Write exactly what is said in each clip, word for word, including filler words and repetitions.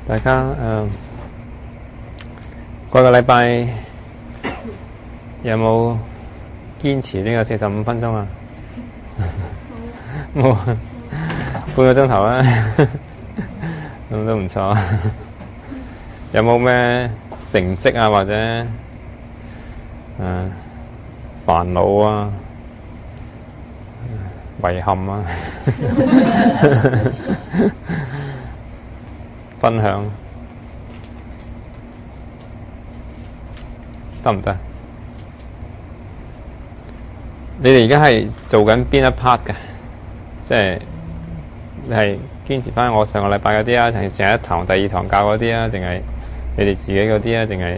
大家誒、呃，過個禮拜有冇堅持呢個四十五分鐘啊？冇，半個鐘頭啦，咁都唔錯。有冇咩成績啊，或者誒煩惱啊、遺憾啊？分享得唔得？你哋而家係做緊邊一 part 嘅？即係你係堅持翻我上個禮拜嗰啲啊，定係上一堂、第二堂教嗰啲啊？定係你哋自己嗰啲啊？定係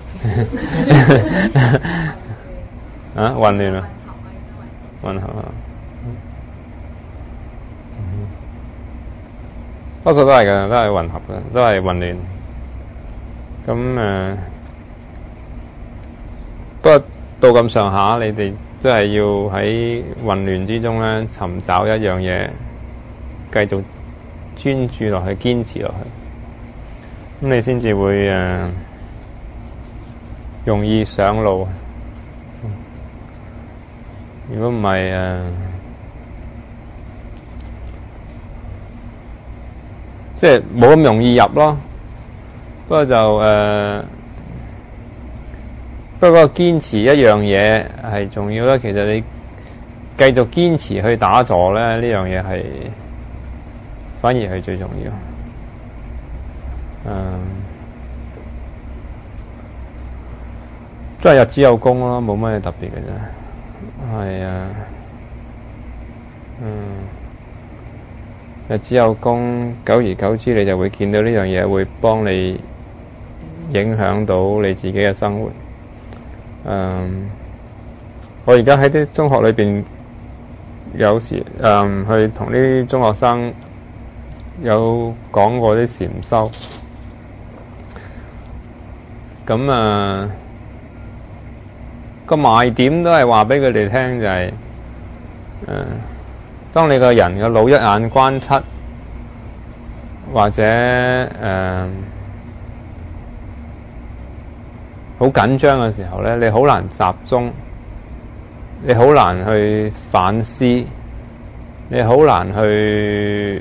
啊混亂啊？混合啊！多數都係嘅，都係混合嘅，都係混亂。咁誒、呃，不過到咁上下，你哋都係要喺混亂之中咧，尋找一樣嘢，繼續專注落去，堅持落去。咁你先至會誒、呃、容易上路。如果唔係誒，即係冇咁容易入咯。不過就誒、呃，不過堅持一樣嘢係重要啦。其實你繼續堅持去打坐咧，呢樣嘢係反而係最重要。嗯，都係日子有功咯，冇乜嘢特別嘅啫。係啊，嗯。日子有功，久而久之，你就會見到呢樣嘢會幫你影響到你自己嘅生活。嗯，我而家喺啲中學裏邊，有時嗯去同啲中學生有講過啲禪修。咁啊，個賣點都係話俾佢哋聽就係、是，嗯。當你個人嘅腦一眼關七，或者誒好緊張嘅時候咧，你好難集中，你好難去反思，你好難去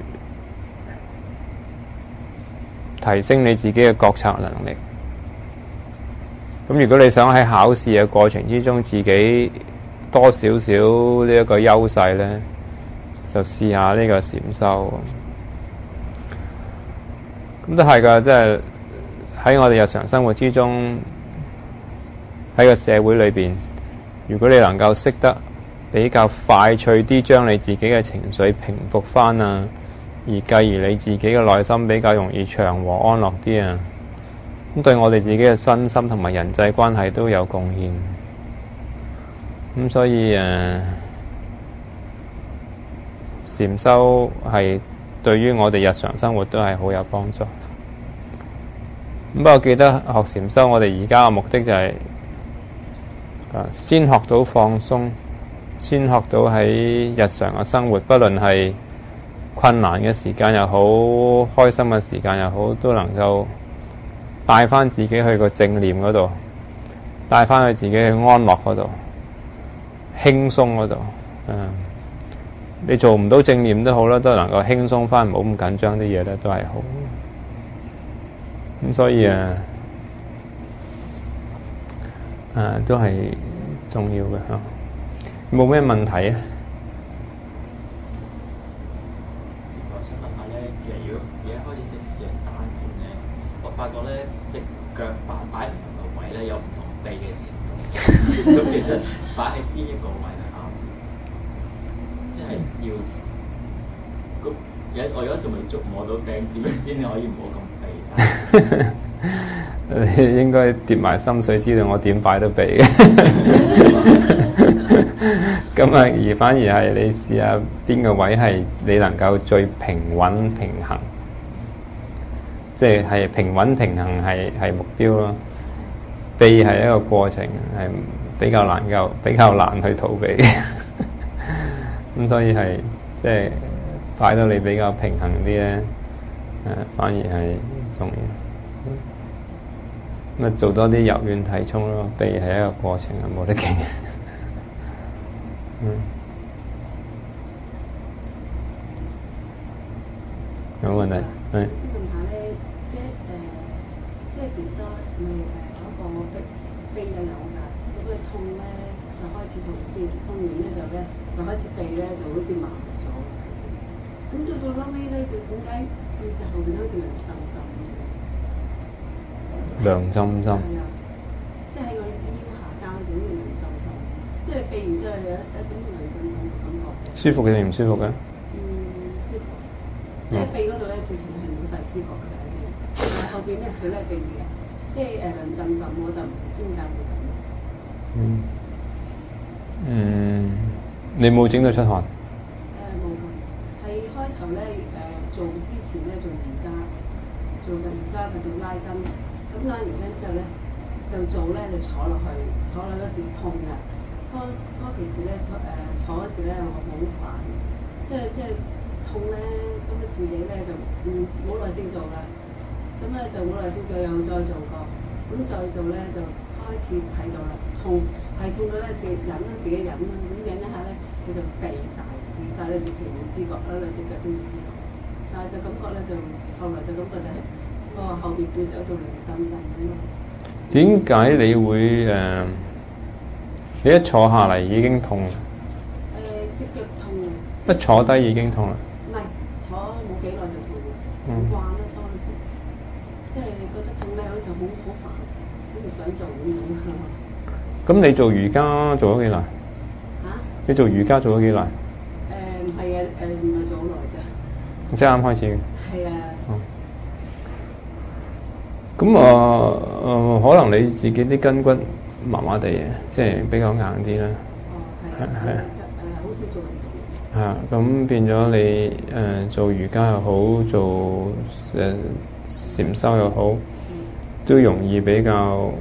提升你自己嘅覺察能力。咁如果你想喺考試嘅過程之中，自己多少少呢一個優勢咧，就試下呢個禪修，咁都係噶，即係喺我哋日常生活之中，喺個社會裏邊，如果你能夠識得比較快脆啲將你自己嘅情緒平復翻啊，而繼而你自己嘅內心比較容易祥和安樂啲啊，咁對我哋自己嘅身心同埋人際關係都有貢獻。咁所以誒，禪修係對於我哋日常生活都係好有幫助。咁不過記得學禪修，我哋而家嘅目的就係、是、先學到放鬆，先學到喺日常嘅生活，不論係困難嘅時間又好，開心嘅時間又好，都能夠帶翻自己去個正念嗰度，帶翻去自己去安樂嗰度，輕鬆嗰度。嗯，你做唔到正念都好啦，都能夠輕鬆翻，唔好咁緊張啲嘢咧，都係好。咁所以啊，啊都係重要嘅嚇。冇咩問題啊？ 我想問下咧，其實如果而家開始識試人打拳咧，我發覺咧隻腳擺擺唔同嘅位咧有唔同地嘅時候，咁其實擺喺邊一個位係啱？即係要咁而家我而家仲未捉摸到頂，點樣先可以唔好咁避？ 你應該跌埋心水，知道我點擺都避嘅。咁啊，而反而係你試下邊個位係你能夠最平穩平衡，即係係平穩平衡係係目標咯。避係一個過程，係比較難夠比較難去逃避。咁所以係即係擺到你比較平衡啲咧， 反而係重要。咁啊，做多啲柔軟體操咯，避係一個過程啊，冇得傾。嗯。有問題？係。 問下咧，即係誒，即係前週咪誒嗰個臂臂又有㗎，咁佢痛咧就開始痛先，痛完咧就咧就開始臂咧就好似麻咗。咁到到後尾咧，就點解佢就後邊好似涼浸浸？ 涼浸浸。 係啊，即係喺個腰下交點嘅涼浸浸，即係臂完之後有一一種涼浸浸嘅感覺。 舒服嘅定唔舒服嘅？ 嗯，舒服。即係臂嗰度咧，直情係冇晒知覺嘅已經，但係後邊咧佢咧臂嘅，即係誒涼浸浸，我就唔知點解會咁。 嗯。嗯，你冇整到出汗？ 誒冇㗎，喺開頭咧誒做之前咧做瑜伽，做緊瑜伽喺度拉筋，咁拉完筋之後咧就做咧就坐落去，坐落嗰時痛㗎。初初期時咧坐誒坐嗰時咧我好煩，即係即係。痛咧，咁啊自己咧就唔冇耐性做啦，咁咧就冇耐性做，又再做過，咁再做咧就開始睇到啦，痛係痛到咧自己忍啦，自己忍啦，咁忍一下咧佢就痹晒，痹晒咧直情冇知覺啦，兩隻腳都唔知覺，但係就感覺咧就後來就感覺就係個後邊背脊嗰度涼浸浸咁咯。 點解你會誒、呃？你一坐下嚟已經痛？誒、 呃，隻腳痛啊！ 一坐低已經痛啦。 唔係坐冇幾耐就痛嘅，唔慣啦初時，即係覺得痛咧好似好好煩，好唔想做咁樣。 咁你做瑜伽做咗幾耐？嚇、啊？你做瑜伽做咗幾耐？誒唔係啊，誒唔係做好耐啫。 即係啱開始嘅。係啊。 哦。咁啊誒，可能你自己啲筋骨麻麻地嘅，即係比較硬啲啦。 哦，係啊。係啊。誒，好少做運動。 係啊，咁變咗你誒、呃、做瑜伽又好，做誒禪修又好，都容易比較誒，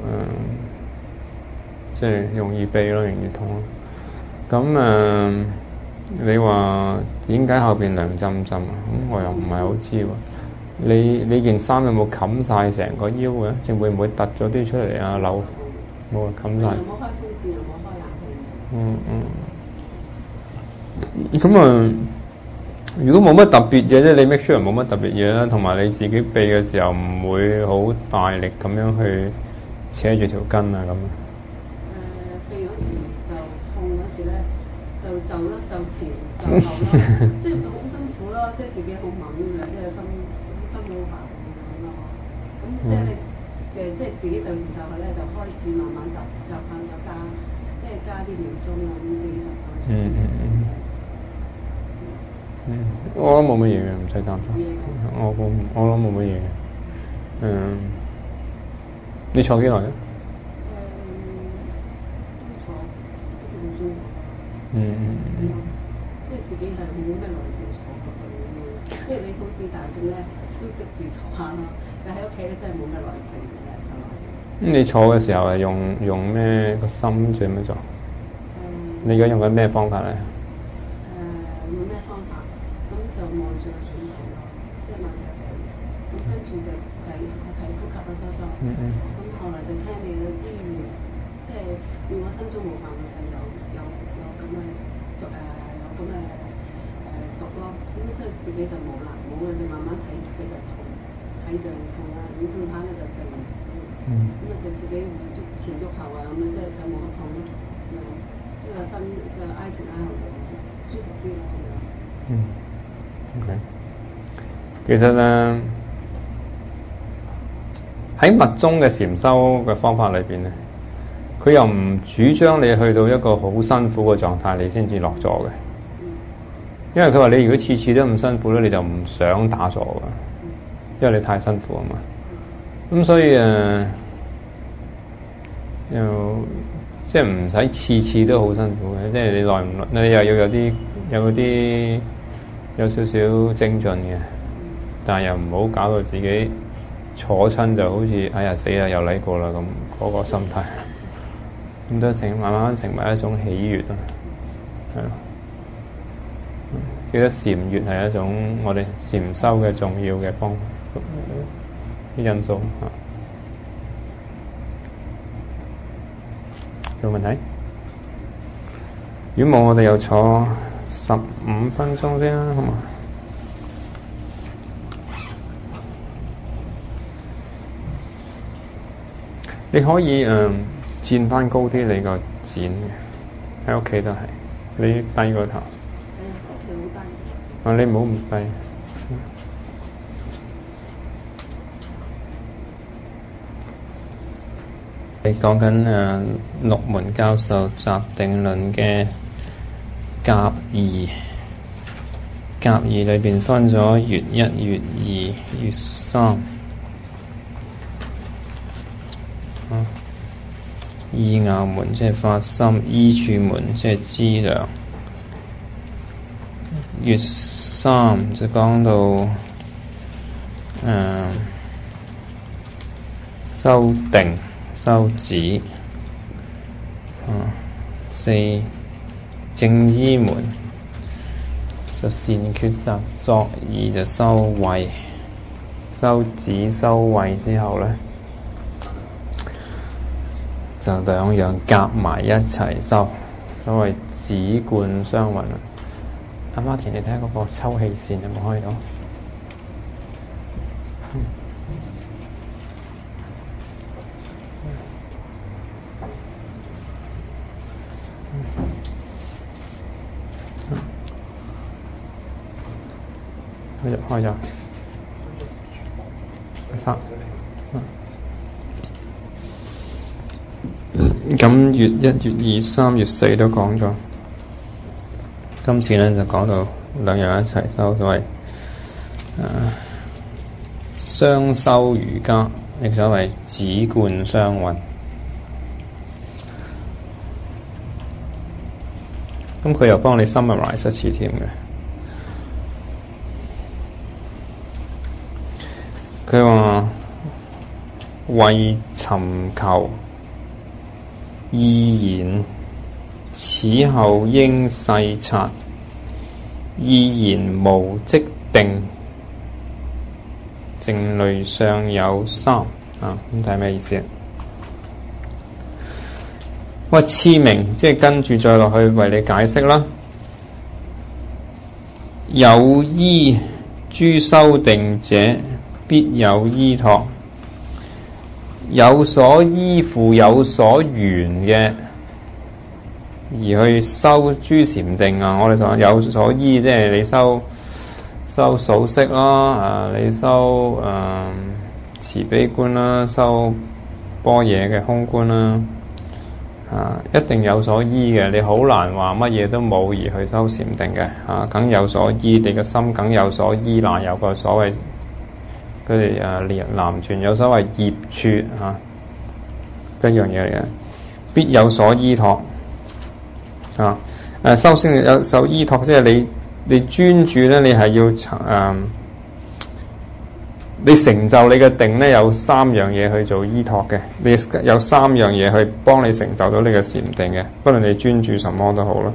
即、呃、係、就是、容易痹咯，容易痛咯。咁誒、呃，你話點解後邊涼浸浸啊？咁我又唔係好知喎。你你件衫有冇冚晒成個腰嘅？即係會唔會突咗啲出嚟啊？扭冇啊，冚晒。 又冇開風扇，又冇開冷氣。 嗯嗯。咁啊、嗯，如果冇乜特別嘢咧，你 make sure 冇乜特別嘢啦，同埋你自己避嘅時候唔會好大力咁樣去扯住條筋啊咁。誒、 呃，避嗰時就痛嗰時咧，就就啦，就前就後啦，即係好辛苦咯，即係自己好猛嘅，即係心心好煩咁咯。咁即係你誒，即係自己就前就後咧，就開始慢慢就就翻就加，即係加啲秒鐘啊，咁自己就翻。嗯嗯嗯。 嗯，我諗冇乜嘢嘅，唔使擔心。我我我諗冇乜嘢嘅。嗯，你坐幾耐咧？誒、 嗯，都坐一個鐘。 嗯嗯嗯。 即係自己係冇咩耐性坐過去咁樣，即係你好似大眾咧都逼住坐下咯，但喺屋企咧真係冇咩耐性嘅係嘛？ 咁、嗯、你坐嘅時候係用用咩個心最咩做？嗯、你而家用緊咩方法咧？ 誒用咩方法？咁就望住個轉頭咯，即係望住個鼻，咁跟住就睇睇呼吸啦，收收。嗯嗯。咁後來就聽你嘅醫院，即係如果心中無煩嘅時候有有有咁嘅讀誒有咁嘅誒讀咯，咁即係自己就冇啦，冇啦就慢慢睇自己嘅痛，睇就痛啦，咁痛下咧就病，咁啊就自己會喐前喐後啊，咁啊即係就冇咁痛咯，咁樣即係個身個挨前挨後就舒服啲咯，咁樣。嗯，OK。 其實咧喺密宗嘅禪修嘅方法裏邊咧，佢又唔主張你去到一個好辛苦嘅狀態，你先至落座嘅。因為佢話你如果次次都咁辛苦咧，你就唔想打坐嘅，因為你太辛苦啊嘛。咁所以誒、呃，又即係唔使次次都好辛苦嘅，即係你耐唔耐，你又要有啲有啲有少少精進嘅，但係又唔好搞到自己坐親就好似哎呀死啦又嚟過啦咁嗰個心態，咁都成慢慢成為一種喜悅啊，係咯。 記得禪悅係一種我哋禪修嘅重要嘅方啲因素嚇。有問題？如果冇，我哋又坐十五分鐘先啦，好嘛？你可以誒墊翻高啲你個剪嘅，喺屋企都係，你低個頭。 係啊，屋企好低。 啊，你唔好唔低。你講緊誒六門教授集定論嘅甲二，甲二裏邊分咗乙一、乙二、乙三。啊，意拗門即係發心，依處門即係資糧。乙三就講到誒、呃、修定。修止，啊，四正依門，就善抉擇作意就修慧，修止修慧之後咧，就兩樣夾埋一齊修，所謂止觀雙運。阿媽田，你睇下嗰個抽氣扇有冇開到？嗯開咗，開咗，三。咁月一、月二、三、月四都講咗。今次咧就講到兩樣一齊修，所謂誒雙修瑜伽，亦所謂止觀雙運。咁佢又幫你 summarize 一次添嘅。佢話為尋求意言，此後應細察，意言無即定，靜慮尚有三啊。咁睇咩意思啊？喂，次名即係跟住再落去為你解釋啦。有依諸修定者，必有依託，有所依附有所緣嘅，而去修諸禪定啊！我哋講有所依，即係你修修數息啦，啊，你修誒、呃、慈悲觀啦，修般若嘅空觀啦，啊，一定有所依嘅。你好難話乜嘢都冇而去修禪定嘅，啊，梗有所依，你嘅心梗有所依賴，有個所謂。佢哋誒連南傳有所謂業處嚇，一樣嘢嚟嘅，必有所依託啊！誒修先有所依託，即係你你專注咧，你係要誒、呃，你成就你嘅定咧，有三樣嘢去做依託嘅，你有三樣嘢去幫你成就到你嘅禪定嘅，不論你專注什麼都好啦。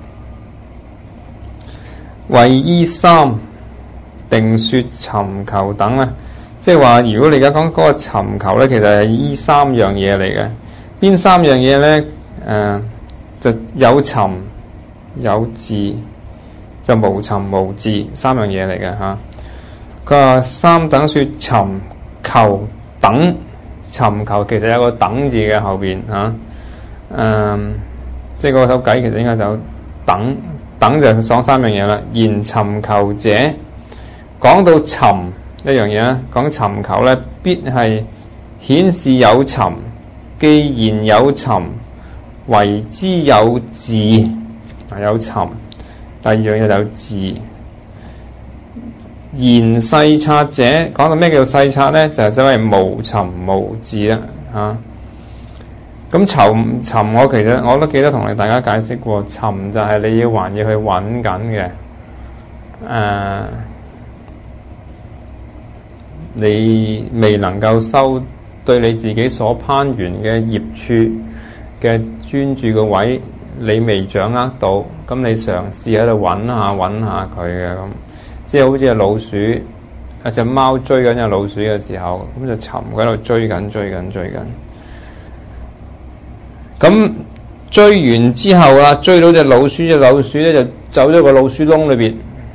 為依三定說尋求等咧，即係話如果你而家講嗰個尋求咧，其實係依三樣嘢嚟嘅。邊三樣嘢咧？誒、呃，就有尋有伺，就無尋無伺，三樣嘢嚟嘅嚇。佢話三等說尋求等，尋求其實有個等字嘅後邊嚇。誒、呃，即係嗰首偈其實應該就等，等就講三樣嘢啦。言尋求者。講到尋一樣嘢咧，講尋求咧，必係顯示有尋，既然有尋，為之有伺，有尋。第二樣嘢就有伺。言細察者，講到咩叫細察咧？就係所謂無尋無伺啦，嚇。咁尋尋，我其實我都記得同你大家解釋過，尋就係你要還要去揾緊嘅，誒、呃。你未能夠修對你自己所攀緣嘅業處嘅專注個位， 你未掌握到，咁你嘗試喺度揾下揾下佢嘅咁，即係好似隻老鼠，一隻貓追緊隻老鼠嘅時候，咁就沉喺度追緊追緊追緊。咁追完之後啦，追到隻老鼠，隻老鼠咧就走咗個老鼠窿裏邊。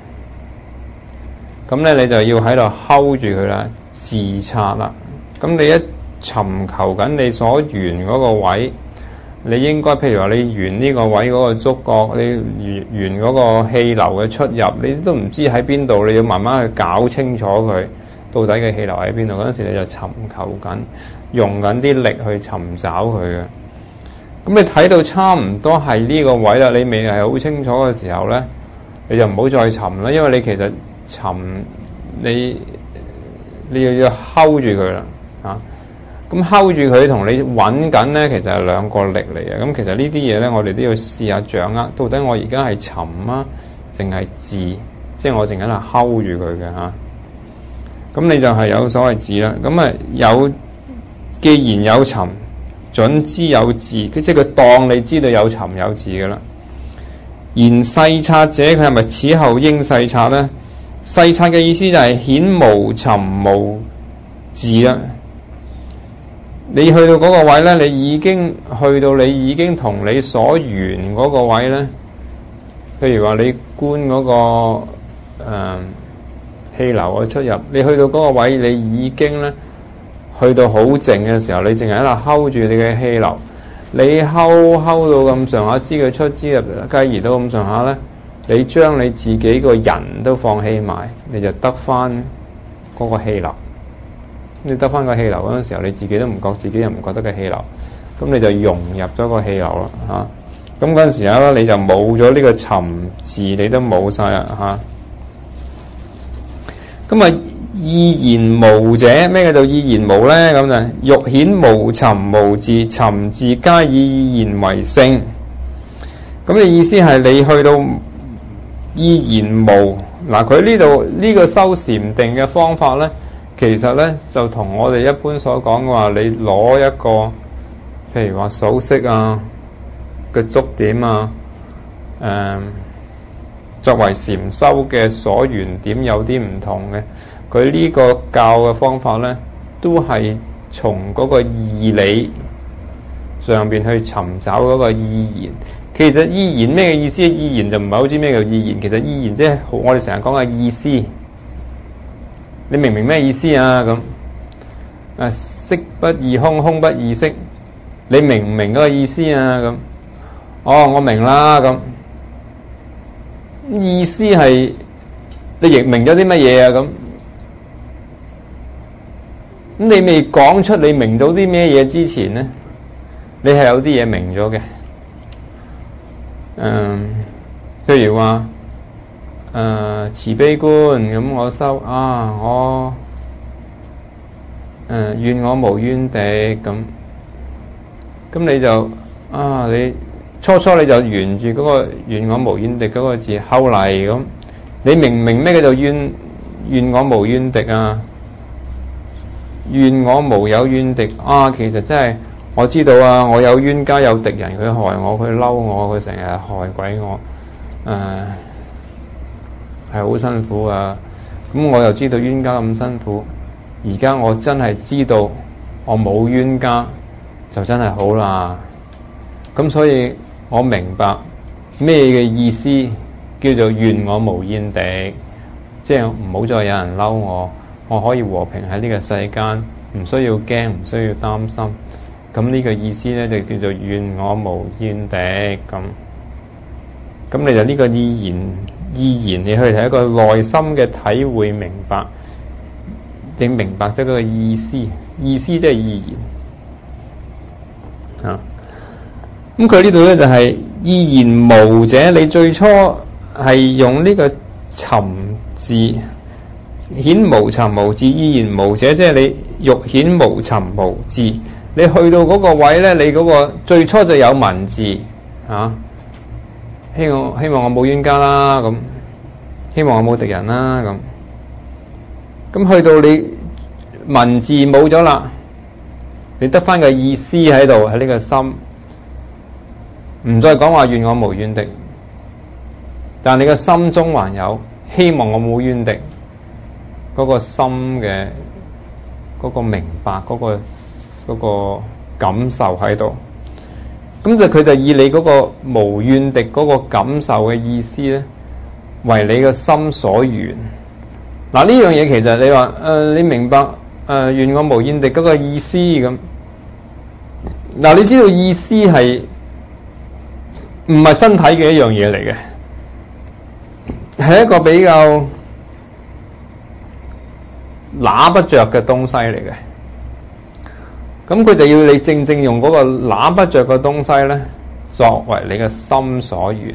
咁咧你就要喺度睺住佢啦，自察啦。咁你一尋求緊你所緣嗰個位，你應該譬如話你緣呢個位嗰個觸覺，你緣緣嗰個氣流嘅出入，你都唔知喺邊度，你要慢慢去搞清楚佢到底嘅氣流喺邊度。嗰陣時你就尋求緊，用緊啲力去尋找佢嘅。咁你睇到差唔多係呢個位啦，你未係好清楚嘅時候咧，你就唔好再尋啦，因為你其實尋你你要要睺住佢啦，啊！咁睺住佢同你揾緊咧，其實係兩個力嚟嘅。咁其實呢啲嘢咧，我哋都要試下掌握，到底我而家係尋啊，淨係治，即係我淨係喺度睺住佢嘅嚇。咁、啊、你就係有所謂治啦。咁啊有，既然有尋，準知有治，即係佢當你知道有尋有治嘅啦。然細察者，佢係咪此後應細察咧？細察嘅意思就係顯無尋無治啦。你去到嗰個位咧，你已經去到你已經同你所緣嗰個位咧，譬如話你觀嗰、嗰個誒、呃、氣流嘅出入，你去到嗰個位，你已經咧去到好靜嘅時候，你淨係喺度睺住你嘅氣流，你睺睺到咁上下，知佢出知入，繼而到咁上下咧，你將你自己個人都放棄埋，你就得翻嗰個氣流。你得翻個氣流嗰陣時候，你自己都唔覺自己又唔覺得嘅氣流，咁你就融入咗個氣流啦嚇。咁嗰陣時候咧，你就冇咗呢個尋字，你都冇晒啦嚇。咁啊，意言無者，咩叫做意言無咧？咁就欲顯無尋無治，尋治皆以意言為性。咁嘅意思係你去到意言無嗱，佢呢度呢個修禪定嘅方法咧。其實咧就同我哋一般所講嘅話，你攞一個譬如話數息啊嘅觸點啊，誒、嗯、作為禪修嘅所緣點有啲唔同嘅。佢呢個教嘅方法咧，都係從嗰個義理上邊去尋找嗰個意言。其實意言咩意思？意言就唔係好知咩叫意言。其實意言即係我哋成日講嘅意思。你明唔明咩意思啊？咁啊，色不異空，空不異色。你明唔明嗰個意思啊？咁哦，我明啦。咁意思係你亦明咗啲乜嘢啊？咁咁你未講出你明到啲咩嘢之前咧，你係有啲嘢明咗嘅。嗯，譬如話。誒、呃、慈悲觀咁，我修啊，我誒願、呃、我無冤敵咁，咁你就啊，你初初你就沿住嗰個願我無冤敵嗰個字，後嚟咁，你明唔明咩叫做願願我無冤敵啊？願我無有冤敵啊！其實真係我知道啊，我有冤家有敵人，佢害我，佢嬲我，佢成日害鬼我，誒、呃。係好辛苦啊！咁我又知道冤家咁辛苦，而家我真係知道我冇冤家，就真係好啦。咁所以我明白咩嘅意思，叫做願我無怨敵，即係唔好再有人嬲我，我可以和平喺呢個世間，唔需要驚，唔需要擔心。咁呢個意思咧就叫做願我無怨敵咁。咁你就呢個意言。意言你去睇一個內心嘅體會明白，你明白咗嗰個意思，意思即係意言啊。咁佢呢度咧就係、是、意言無者，你最初係用呢個尋字顯無尋無治，意言無者即係你欲顯無尋無治，你去到嗰個位咧，你嗰個最初就有文字啊。希望希望我冇冤家啦，咁希望我冇敵人啦，咁咁去到你文字冇咗啦，你得翻個意思喺度，喺呢個心， 唔再講話願我無怨敵，但你嘅心中還有希望我冇怨敵嗰個心嘅嗰個明白嗰個嗰個感受喺度。咁就佢就以你嗰個無怨敵嗰個感受嘅意思咧，為你嘅心所願。嗱，呢樣嘢其實你話誒、呃，你明白誒願我無怨敵嗰個意思咁。嗱，你知道意思係唔係身體嘅一樣嘢嚟嘅，係一個比較拿不着嘅東西嚟嘅。咁佢就要你正正用嗰個拿不着嘅東西咧，作為你嘅心所願。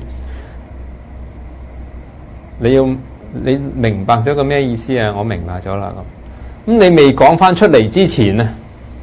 你要你明白咗個咩意思啊？我明白咗啦。咁咁你未講翻出嚟之前咧，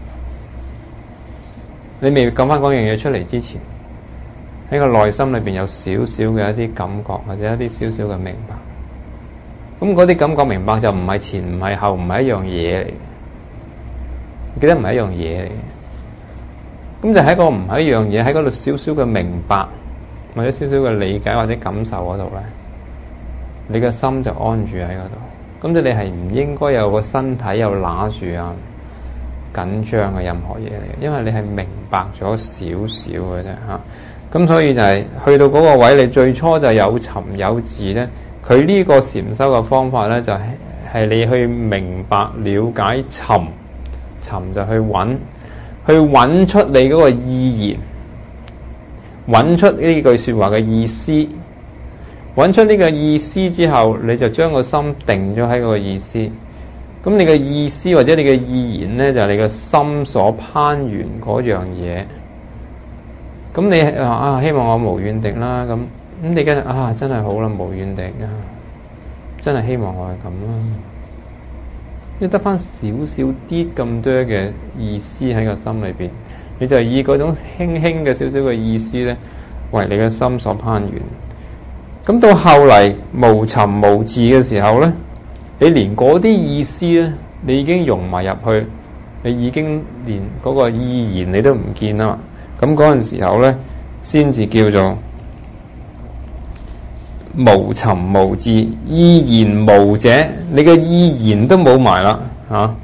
你未講翻嗰樣嘢出嚟之前，喺個內心裏邊有少少嘅一啲感覺，或者一啲少少嘅明白。咁嗰啲感覺明白就唔係前唔係後，唔係一樣嘢嚟。記得唔係一樣嘢嚟嘅，咁就喺個唔係一樣嘢，喺嗰度少少嘅明白，或者少少嘅理解或者感受嗰度咧，你嘅心就安住喺嗰度。咁即係你係唔應該有個身體又揦住啊緊張嘅任何嘢嚟嘅，因為你係明白咗少少嘅啫嚇。咁所以就係、是、去到嗰個位，你最初就有尋有自咧。佢呢個禪修嘅方法咧，就係、是、係你去明白了解尋。尋就去揾，去揾出你嗰個意言，揾出呢句說話嘅意思，揾出呢個意思之後，你就將個心定咗喺嗰個意思。咁你嘅意思或者你嘅意言咧，就係、是、你嘅心所攀緣嗰樣嘢。咁你啊，希望我無怨敵啦。咁咁你跟住啊，真係好啦，無怨敵啊，真係希望我係咁啦。要得翻少少啲咁多嘅意思喺個心裏邊，你就以嗰種輕輕嘅少少嘅意思咧，為你嘅心所攀緣。咁到後嚟無尋無自嘅時候咧，你連嗰啲意思咧，你已經融埋入去，你已經連嗰個意言你都唔見啦嘛。咁嗰陣時候咧，先至叫做無尋無自，意言無者，你嘅意言都冇埋啦嚇。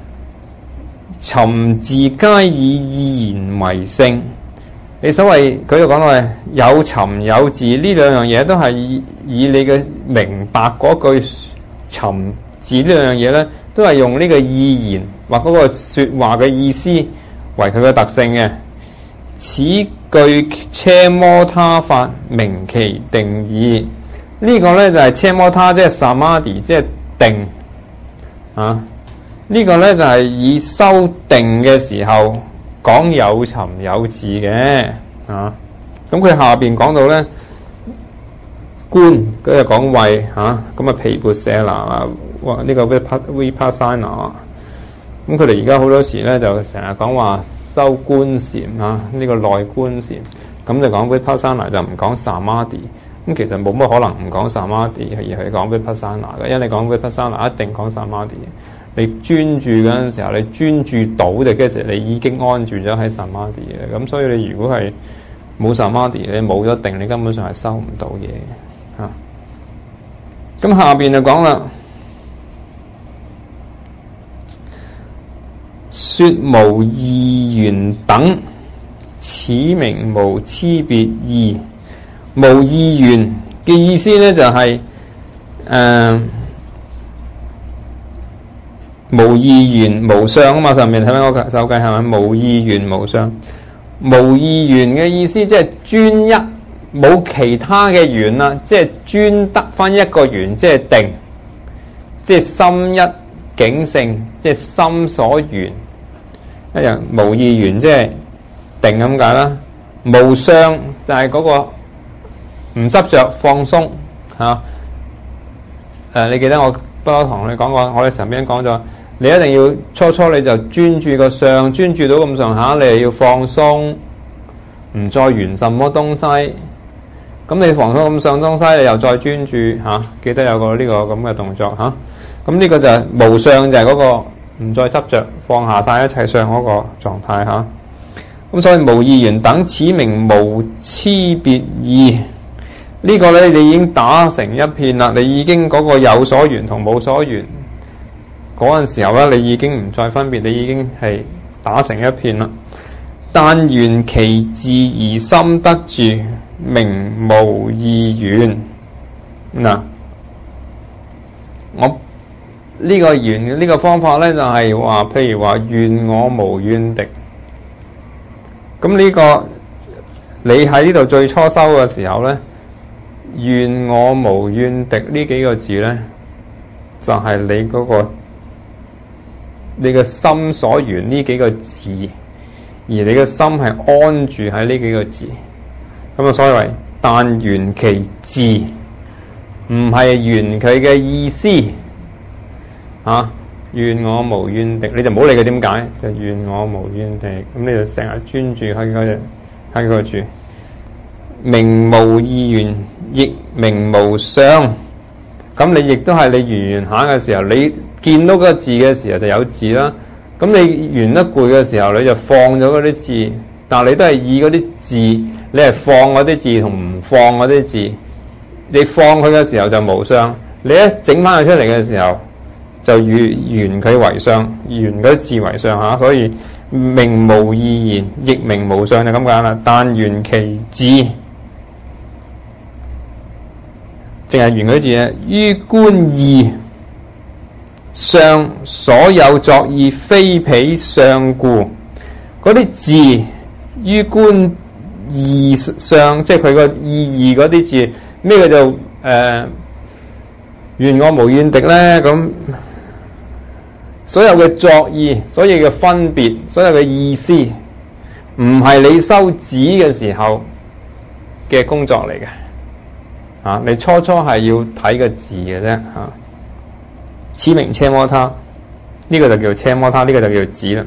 尋自皆以意言為性。你所謂佢就講到係有尋有自呢兩樣嘢，都係以以你嘅明白嗰句尋自呢兩樣嘢咧，都係用呢個意言或嗰個説話嘅意思為佢嘅特性嘅。此句奢摩他法明其定義。這個、呢個咧就係奢摩他，即係 samadhi， 即係定啊。這個、呢個咧就係、是、以修定嘅時候講有尋有自嘅啊。咁佢下邊講到咧觀，佢就講慧嚇，咁啊毗缽舍那啊，哇呢、這個 vipassana。咁佢哋而家好多時咧就成日講話修觀禪嚇，呢、這個內觀禪，咁就講 vipassana 就唔講 samadhi。咁其實冇乜可能唔講 samadhi 而係講 vipassana 嘅，因為你講 vipassana 一定講 samadhi。你專注嗰陣時候，你專注到嘅嗰時，你已經安住咗喺 samadhi 嘅。咁所以你如果係冇 samadhi，你冇咗定，你根本上係收唔到嘢嚇。咁下邊就講啦，說無二緣等，此名無差別義。無二緣嘅意思咧就係、是、誒、呃、無二緣無相啊嘛，上面睇翻嗰首偈係咪？無二緣無相，無二緣嘅意思即係專一，冇其他嘅緣啦，即係專得翻一個緣，即係定，即係心一境性，即係心所緣一樣。無二緣即係定咁解啦。無相就係嗰、那個。唔執着放鬆嚇，誒、啊、你記得我不嬲同你講過，我哋上邊講咗，你一定要初初你就專注個相，專注到咁上下，你係要放鬆，唔再緣什麼東西。咁你放鬆咁上東西，你又再專注嚇、啊，記得有個呢個咁嘅動作嚇。咁、啊、呢個就係無相，就係嗰個唔再執着，放下晒一切相嗰個狀態嚇。 咁所以無異緣等，此名無差別異。呢個咧，你已經打成一片啦，你已經嗰個有所緣同冇所緣嗰陣時候咧，你已經唔再分別，你已經係打成一片啦。但緣其自而心得住，名無異緣。嗱，我呢、這個緣呢個方法咧，就係、是、話，譬如話願我無怨敵。咁呢、這個你喺呢度最初修嘅時候咧，願我無怨敵呢幾個字咧，就係、是、你嗰、那個你嘅心所緣呢幾個字，而你嘅心係安住喺呢幾個字。咁啊，所謂但緣其字，唔係緣佢嘅意思啊。願我無怨敵，你就唔好理佢點解，就願我無怨敵。咁你就成日專注喺嗰隻喺嗰個住，名無異緣，亦名無相。咁你亦都係你緣緣下嘅時候，你見到嗰個字嘅時候就有字啦。咁你緣得攰嘅時候，你就放咗嗰啲字，但係你都係以嗰啲字，你係放嗰啲字同唔放嗰啲字。你放佢嘅時候就無相，你一整翻佢出嚟嘅時候，就緣緣佢為相，緣嗰啲字為相嚇，所以名無異緣，亦名無相就咁解啦。但緣其字，淨係緣嗰啲字啊。於觀義相所有作意，非彼相故。嗰啲字於觀義相，即係佢個意義嗰啲字，咩叫做誒願我無怨敵咧？咁所有嘅作意，所有嘅分別，所有嘅意思，唔係你修止嘅時候嘅工作嚟嘅。啊，你初初係要睇個字嘅啫。啊，此名奢摩他，呢個就叫奢摩他，呢個就叫止啦。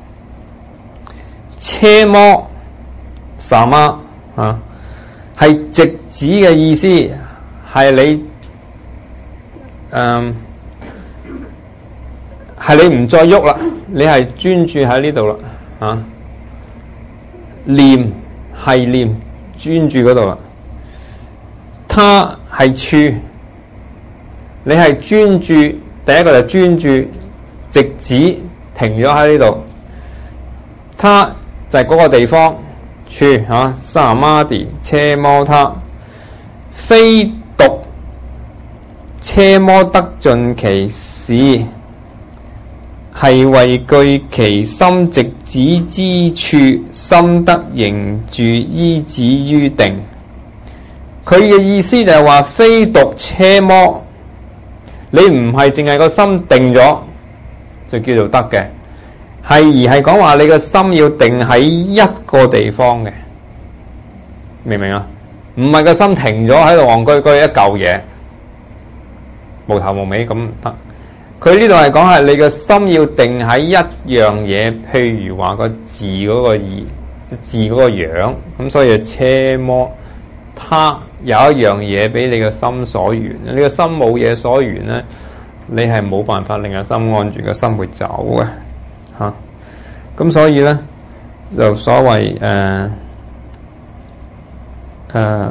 奢摩薩瑪啊，係直止嘅意思，係你誒。係你唔再喐啦，你係專注喺呢度啦，啊，念係念專注嗰度啦。他係處，你係專注，第一個就專注，直指停咗喺呢度。他就係嗰個地方處啊，薩瑪地奢摩他，非獨奢摩得盡其事。係為據其心直指之處，心得凝住依止於定。佢嘅意思就係話，非獨奢摩，你唔係淨係個心定咗就叫做得嘅，係而係講話你個心要定喺一個地方嘅，明唔明啊？唔係個心停咗喺度戇居居一嚿嘢，無頭無尾咁得。佢呢度係講係你個心要定喺一樣嘢，譬如話個字嗰個意，字嗰個樣，咁所以奢摩他有一樣嘢俾你個心所緣。你個心冇嘢所緣咧，你係冇辦法令個心安住，個心會走嘅嚇。咁、啊、所以咧就所謂誒誒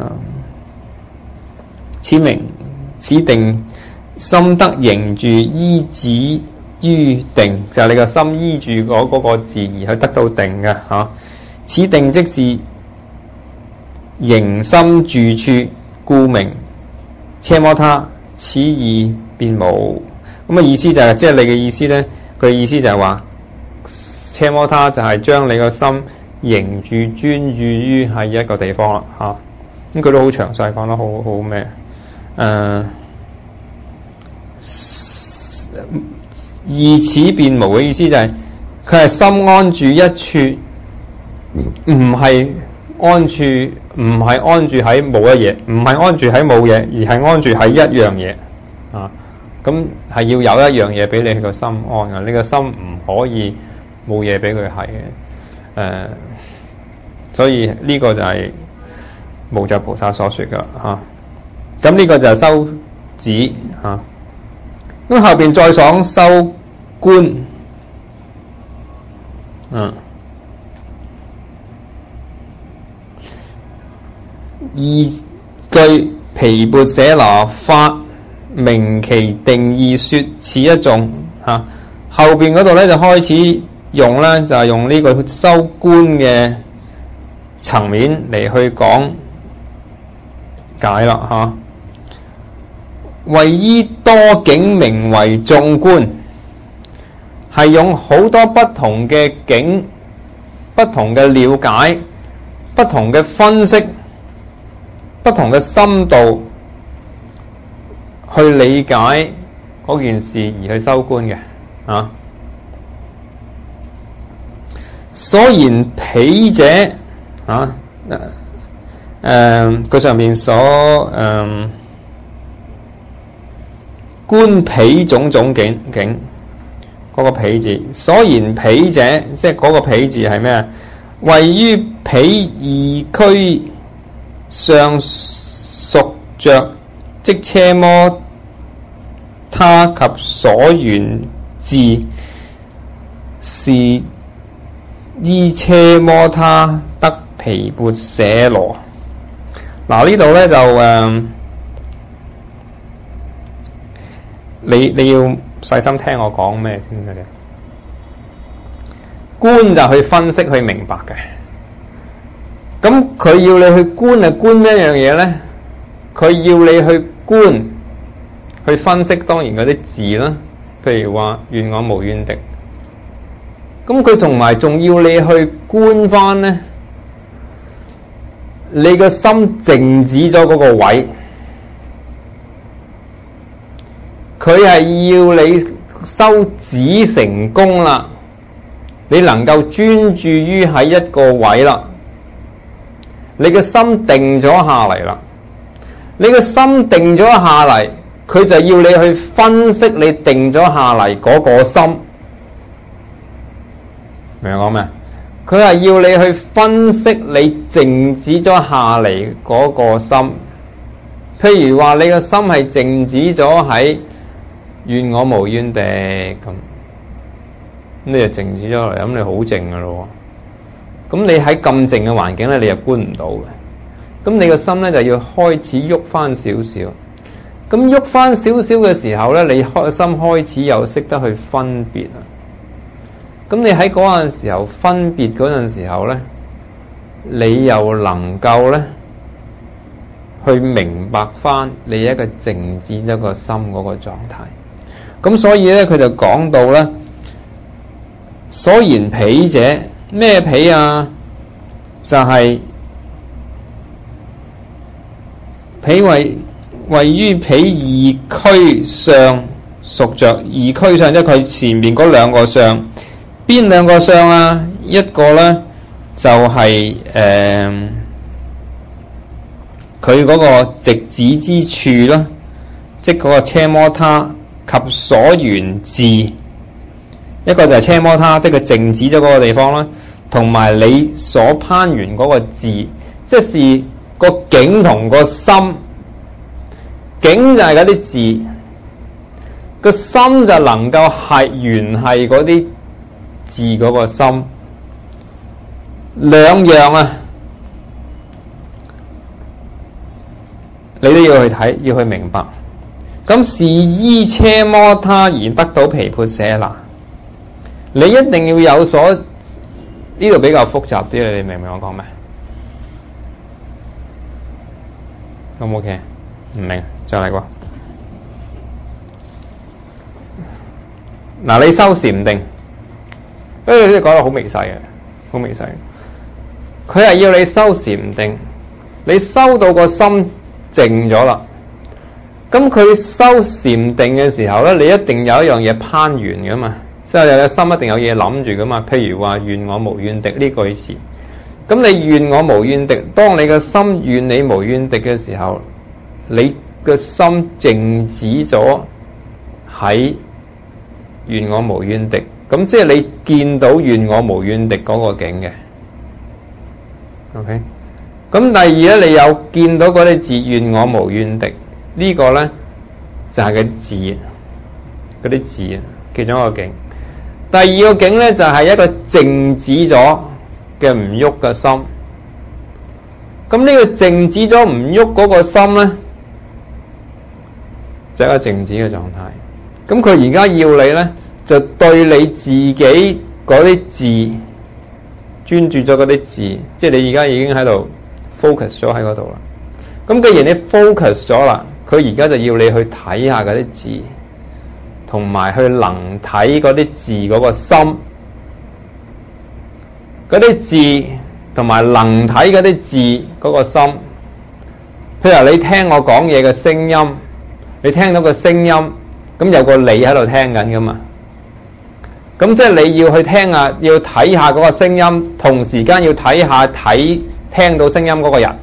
此名此定。心得凝住依止於定，就係、是、你個心依住嗰嗰個字而去得到定嘅吓、啊。此定即是凝心住處，故名奢摩他。此義便無。咁嘅意思就係、是，即係你嘅意思咧。佢嘅意思就係話，奢摩他就係將你個心凝住專注於喺一個地方啦吓。咁、啊、佢都好詳細講得好好咩誒。義此便無嘅意思就係佢係心安住一處，唔係安住，唔係安住喺冇一嘢，唔係安住喺冇嘢，而係安住喺一樣嘢啊！咁係要有一樣嘢俾你個心安啊！你個心唔可以冇嘢俾佢係嘅，誒，所以呢個就係無著菩薩所說噶吓。咁、啊、呢個就係修止吓。咁、啊、後邊再講修觀，嗯、啊， 句毗缽舍那法明其定義說此一頌嚇，後邊嗰度咧就開始用咧就係、是、用呢個修觀嘅層面嚟去講解啦嚇。為依多境名為眾觀，係用好多不同嘅境、不同嘅了解、不同嘅分析、不同嘅深度去理解嗰件事而去修觀嘅啊。所言彼者啊，誒、呃，佢上面所誒。呃觀彼種種境境嗰、那個彼字，所言彼者，即係嗰個彼字係咩啊？位於彼二區上屬着，即奢摩他及所緣智，是依奢摩他得毗缽舍那。嗱呢度咧就誒。呃你你要細心聽我講咩先嘅啫。觀就去分析去明白嘅。咁佢要你去觀係觀咩樣嘢咧？佢要你去觀去分析，當然嗰啲字啦。譬如話願我無怨敵。咁佢同埋仲要你去觀翻咧，你個心靜止咗嗰個位。佢係要你修止成功啦，你能夠專注於喺一個位啦，你嘅心定咗下嚟啦，你嘅心定咗下嚟，佢就要你去分析你定咗下嚟嗰個心，明我講咩？佢係要你去分析你靜止咗下嚟嗰個心，譬如話你個心係靜止咗喺願我無怨敵咁，你就靜止咗嚟，咁你好靜噶咯。咁你喺咁靜嘅環境咧，你又觀唔到嘅。咁你個心咧就要開始喐翻少少。咁喐翻少少嘅時候咧，你開心開始又識得去分別啦。咁你喺嗰陣時候分別嗰陣時候咧，你又能夠咧去明白翻你一個靜止咗個心嗰個狀態。咁所以咧，佢就講到咧，所言彼者咩彼啊？就係、是、彼位位於彼二區上屬着，二區上即係佢前面嗰兩個相，邊兩個相啊？一個咧就係誒佢嗰個直指之處啦，即係嗰個奢摩他。及所緣智，一個就係奢摩他，即係佢靜止咗嗰個地方啦，同埋你所攀緣嗰個智，即是個境同個心，境就係嗰啲智，個心就能夠係緣係嗰啲智嗰個心，兩樣啊，你都要去睇，要去明白。咁是依奢摩他而得到毗缽舍那，你一定要有所，呢度比較複雜啲，你明唔明我講咩？好唔 OK？唔明，再嚟過。嗱，你修禪定，誒，呢講得好微細嘅，好微細。佢係要你修禪定，你修到個心靜咗啦。咁佢修禪定嘅時候咧，你一定有一樣嘢攀緣噶嘛，即係有心一定有嘢諗住噶嘛。譬如話願我無怨敵呢句詞，咁你願我無怨敵，當你個心願你無怨敵嘅時候，你個心靜止咗喺願我無怨敵，咁即係你見到願我無怨敵嗰個境嘅。OK，咁第二咧，你有見到嗰啲字願我無怨敵。個呢個咧就係、是、個字，嗰啲字其中一個境。第二個境咧就係、是、一個靜止咗嘅唔喐嘅心。咁咁呢個靜止咗唔喐嗰個心咧，就係一個靜止嘅狀態。咁佢而家要你咧，就對你自己嗰啲字專注咗嗰啲字，即係你而家已經喺度 focus 咗喺嗰度啦。咁既然你 focus 咗啦，佢而家就要你去睇下嗰啲字，同埋去能睇嗰啲字嗰個心，嗰啲字同埋能睇嗰啲字嗰個心。譬如你聽我講嘢嘅聲音，你聽到個聲音，咁有個你喺度聽緊噶嘛？咁即係你要去聽下，要睇下嗰個聲音，同時間要睇下睇聽到聲音嗰個人，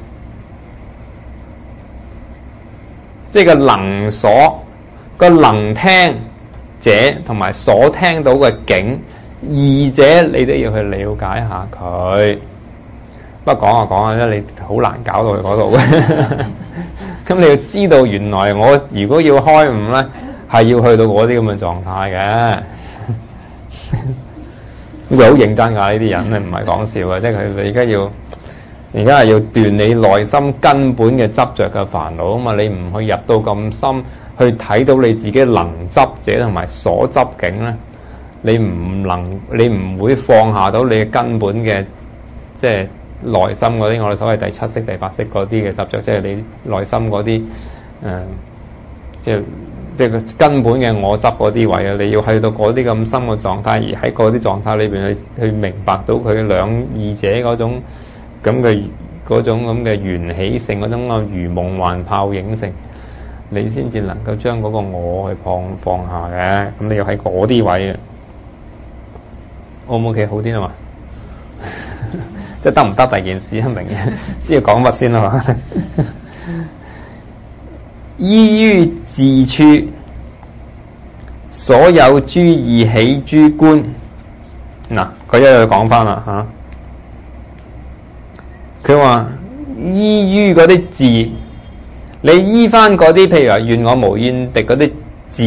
即係個能所個能聽者同埋所聽到嘅景，二者你都要去了解下佢。不過講下講下啫，你好難搞到去嗰度嘅。咁你要知道，原來我如果要開悟咧，係要去到嗰啲咁嘅狀態嘅。佢好認真㗎，呢啲人咧唔係講笑嘅，即係佢你而家要，而家係要斷你內心根本嘅執着嘅煩惱啊嘛！你唔去入到咁深，去睇到你自己能執者同埋所執境咧，你唔能，你唔會放下到你嘅根本嘅，即係內心嗰啲我哋所謂第七識、第八識嗰啲嘅執着，即係你內心嗰啲誒，即係。即係根本嘅我執嗰啲位啊，你要去到嗰啲咁深嘅狀態，而喺嗰啲狀態裏邊去去明白到佢兩二者嗰種咁嘅嗰種咁嘅緣起性，嗰種如夢幻泡影性，你先至能夠將嗰個我去放放下嘅。咁你要喺嗰啲位嘅，O 唔 OK 好啲啊嘛？即係得唔得第二件事啊？明嘅，知要講乜先啊嘛？依於自處，所有諸意起諸觀。嗱，佢一路講翻啦吓。佢話依於嗰啲字，你依翻嗰啲，譬如話願我無怨敵嗰啲字，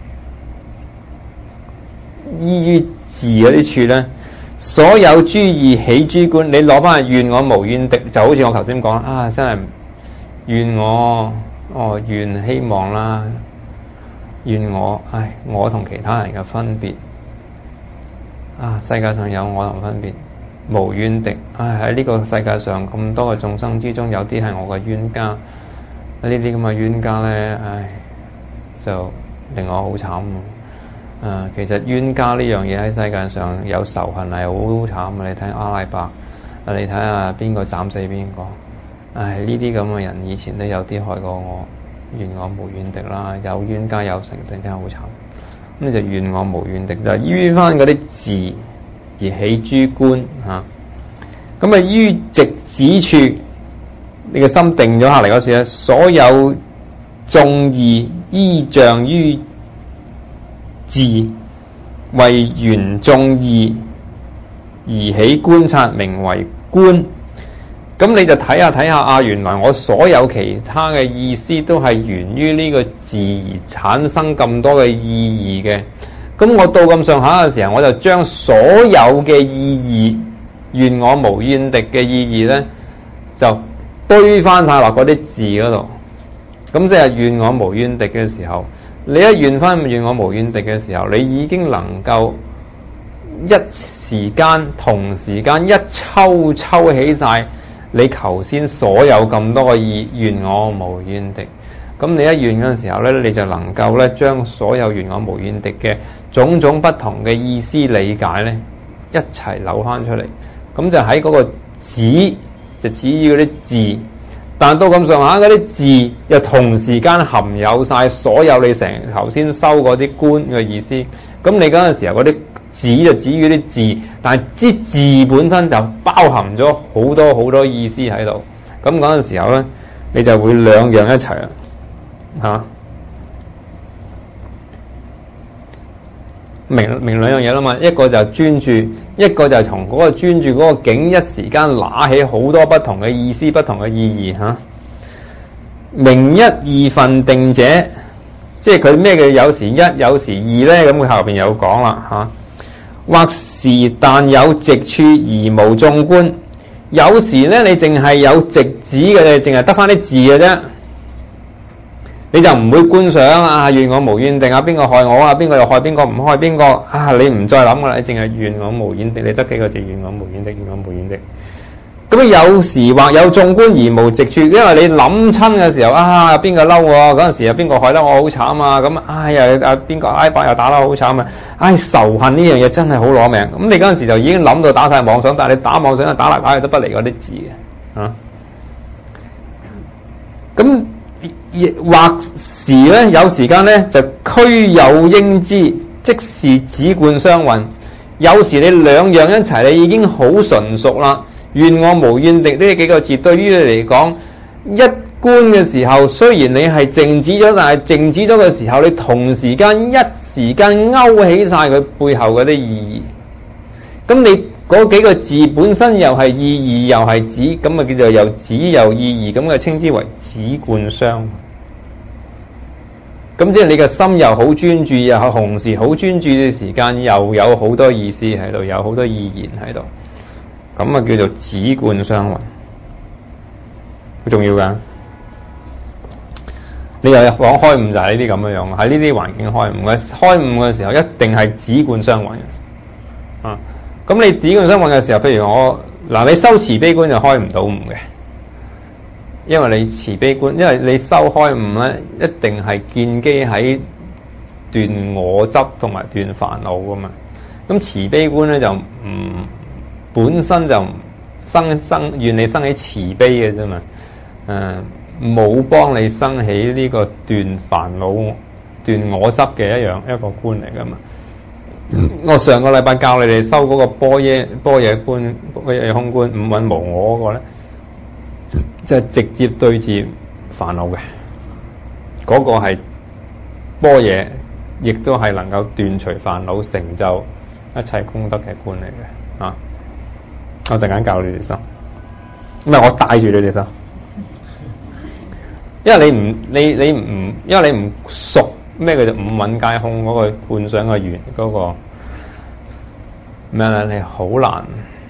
依於字嗰啲處咧，所有諸意起諸觀。你攞翻去願我無怨敵，就好似我頭先講啊，真係願我。哦，願希望啦，願我，唉，我同其他人嘅分別啊，世界上有我同分別，無怨敵，唉，喺呢個世界上咁多嘅眾生之中，有啲係我嘅冤家，呢啲咁嘅冤家咧，唉，就令我好慘啊！其實冤家呢樣嘢喺世界上有仇恨係好慘啊！你睇阿拉伯，啊，你睇下邊個斬死邊個。唉，呢啲咁嘅人以前都有啲害過我，願我無怨敵啦，有冤家有成定真係好慘。咁你就願我無怨敵，就係於翻嗰啲字而起諸觀嚇。咁啊於直指處，你個心定咗下嚟嗰時咧，所有眾義依仗於字，為緣眾義而起觀察，名為觀。咁你就睇下睇下啊，原來我所有其他嘅意思都係源於呢個字而產生咁多嘅意義嘅。咁我到咁上下嘅時候，我就將所有嘅意義，願我無怨敵嘅意義咧，就堆翻晒落嗰啲字嗰度。咁即係願我無怨敵嘅時候，你一願翻願我無怨敵嘅時候，你已經能夠一時間同時間一抽抽起晒你頭先所有咁多嘅意，願我無怨敵。咁你一願嗰陣時候咧，你就能夠咧將所有願我無怨敵嘅種種不同嘅意思理解咧，一齊扭翻出嚟。咁就喺嗰個指，就指於嗰啲字。但到咁上下嗰啲字，又同時間含有晒所有你成頭先收嗰啲觀嘅意思。咁你嗰陣時候嗰啲指就指於啲字，但係啲字本身就包含咗好多好多意思喺度。咁嗰陣時候咧，你就會兩樣一齊啦，嚇、啊、明明兩樣嘢啦嘛。一個就專注，一個就從嗰個專注嗰個境一時間拿起好多不同嘅意思、不同嘅意義嚇。名一二分定者，即係佢咩嘅？有時一，有時二咧。咁佢後邊有講啦嚇。或時但有直處而無眾觀， 有時咧，你淨係有直指嘅，你淨係得翻啲字嘅啫，你就唔會觀想啊，願我無怨敵啊，邊個害我啊，邊個又害邊個唔害邊個啊，你唔再諗噶啦，你淨係願我無怨敵，你得幾個字，願我無怨敵，願我無怨敵。咁有時或有縱觀而無直處，因為你諗親嘅時候啊，邊個嬲我嗰陣時啊，邊個害得我好慘啊，咁哎呀啊邊個挨把又打得好慘啊，唉仇恨呢樣嘢真係好攞命。咁你嗰陣時就已經諗到打晒妄想，但係你打妄想打嚟打去都不離嗰啲字嘅，啊，咁或時咧有時間咧就俱有應知，即是止觀雙運。有時你兩樣一齊，你已經好純熟啦。願我無怨敵呢幾個字對於你嚟講，一觀嘅時候，雖然你係靜止咗，但係靜止咗嘅時候，你同時間一時間勾起晒佢背後嗰啲意義。咁你嗰幾個字本身又係意義又係止，咁啊叫做又止又意義，咁啊稱之為止觀雙。咁即係你嘅心又好專注，又係同時好專注嘅時間，又有好多意思喺度，有好多意言喺度。咁啊叫做止觀雙運，好重要㗎。你又講開悟就係呢啲咁樣樣，喺呢啲環境開悟嘅，開悟嘅時候一定係止觀雙運嘅。啊，咁你止觀雙運嘅時候，譬如我嗱，你修慈悲觀就開唔到悟嘅，因為你慈悲觀，因為你修開悟咧，一定係建基喺斷我執同埋斷煩惱㗎嘛。咁慈悲觀咧就唔。本身就生生願你生起慈悲嘅啫嘛，誒、呃、冇幫你生起呢個斷煩惱、斷我執嘅一樣一個觀嚟噶嘛。嗯、我上個禮拜教你哋修嗰個般若般若觀、般若空觀、五蘊無我嗰個咧，即係直接對治煩惱嘅，嗰、那個係般若，亦都係能夠斷除煩惱、成就一切功德嘅觀嚟嘅啊。我突然間教你哋修，唔係我帶住你哋修，因為你唔你你唔，因為你唔熟咩叫做五蘊皆空嗰個觀想嘅緣嗰個咩咧，你好難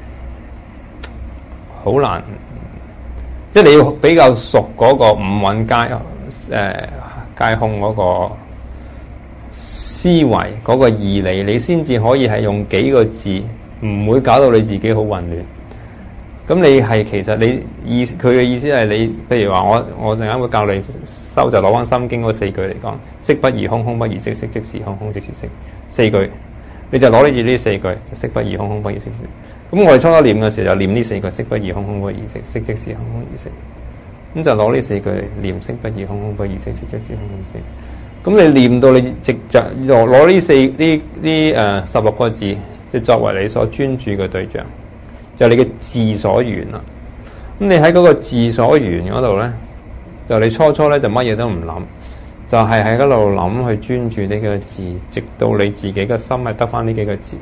好難，即係你要比較熟嗰個五蘊皆誒、呃、皆空嗰個思維嗰個義理，你先至可以係用幾個字。唔會搞到你自己好混亂。咁你係其實你意佢嘅意思係你，譬如話我我陣間會教你收就攞翻心經嗰四句嚟講，色不異空，空不異色，色即是空，空即是色。四句你就攞呢住呢四句，色不異空，空不異色。咁我哋初初念嘅時候就念呢四句，色不異空，空不異色，色即是空，空異色。咁就攞呢四句念色不異空，空不異色，色即是空，空異色。咁你念到你直就攞攞呢四呢呢誒十六個字。即係作為你所專注嘅對象，就係、是、你嘅智所緣啦。咁你喺嗰個智所緣嗰度咧，就你初初咧就乜嘢都唔諗，就係喺嗰度諗去專注呢幾個字，直到你自己嘅心係得翻呢幾個字。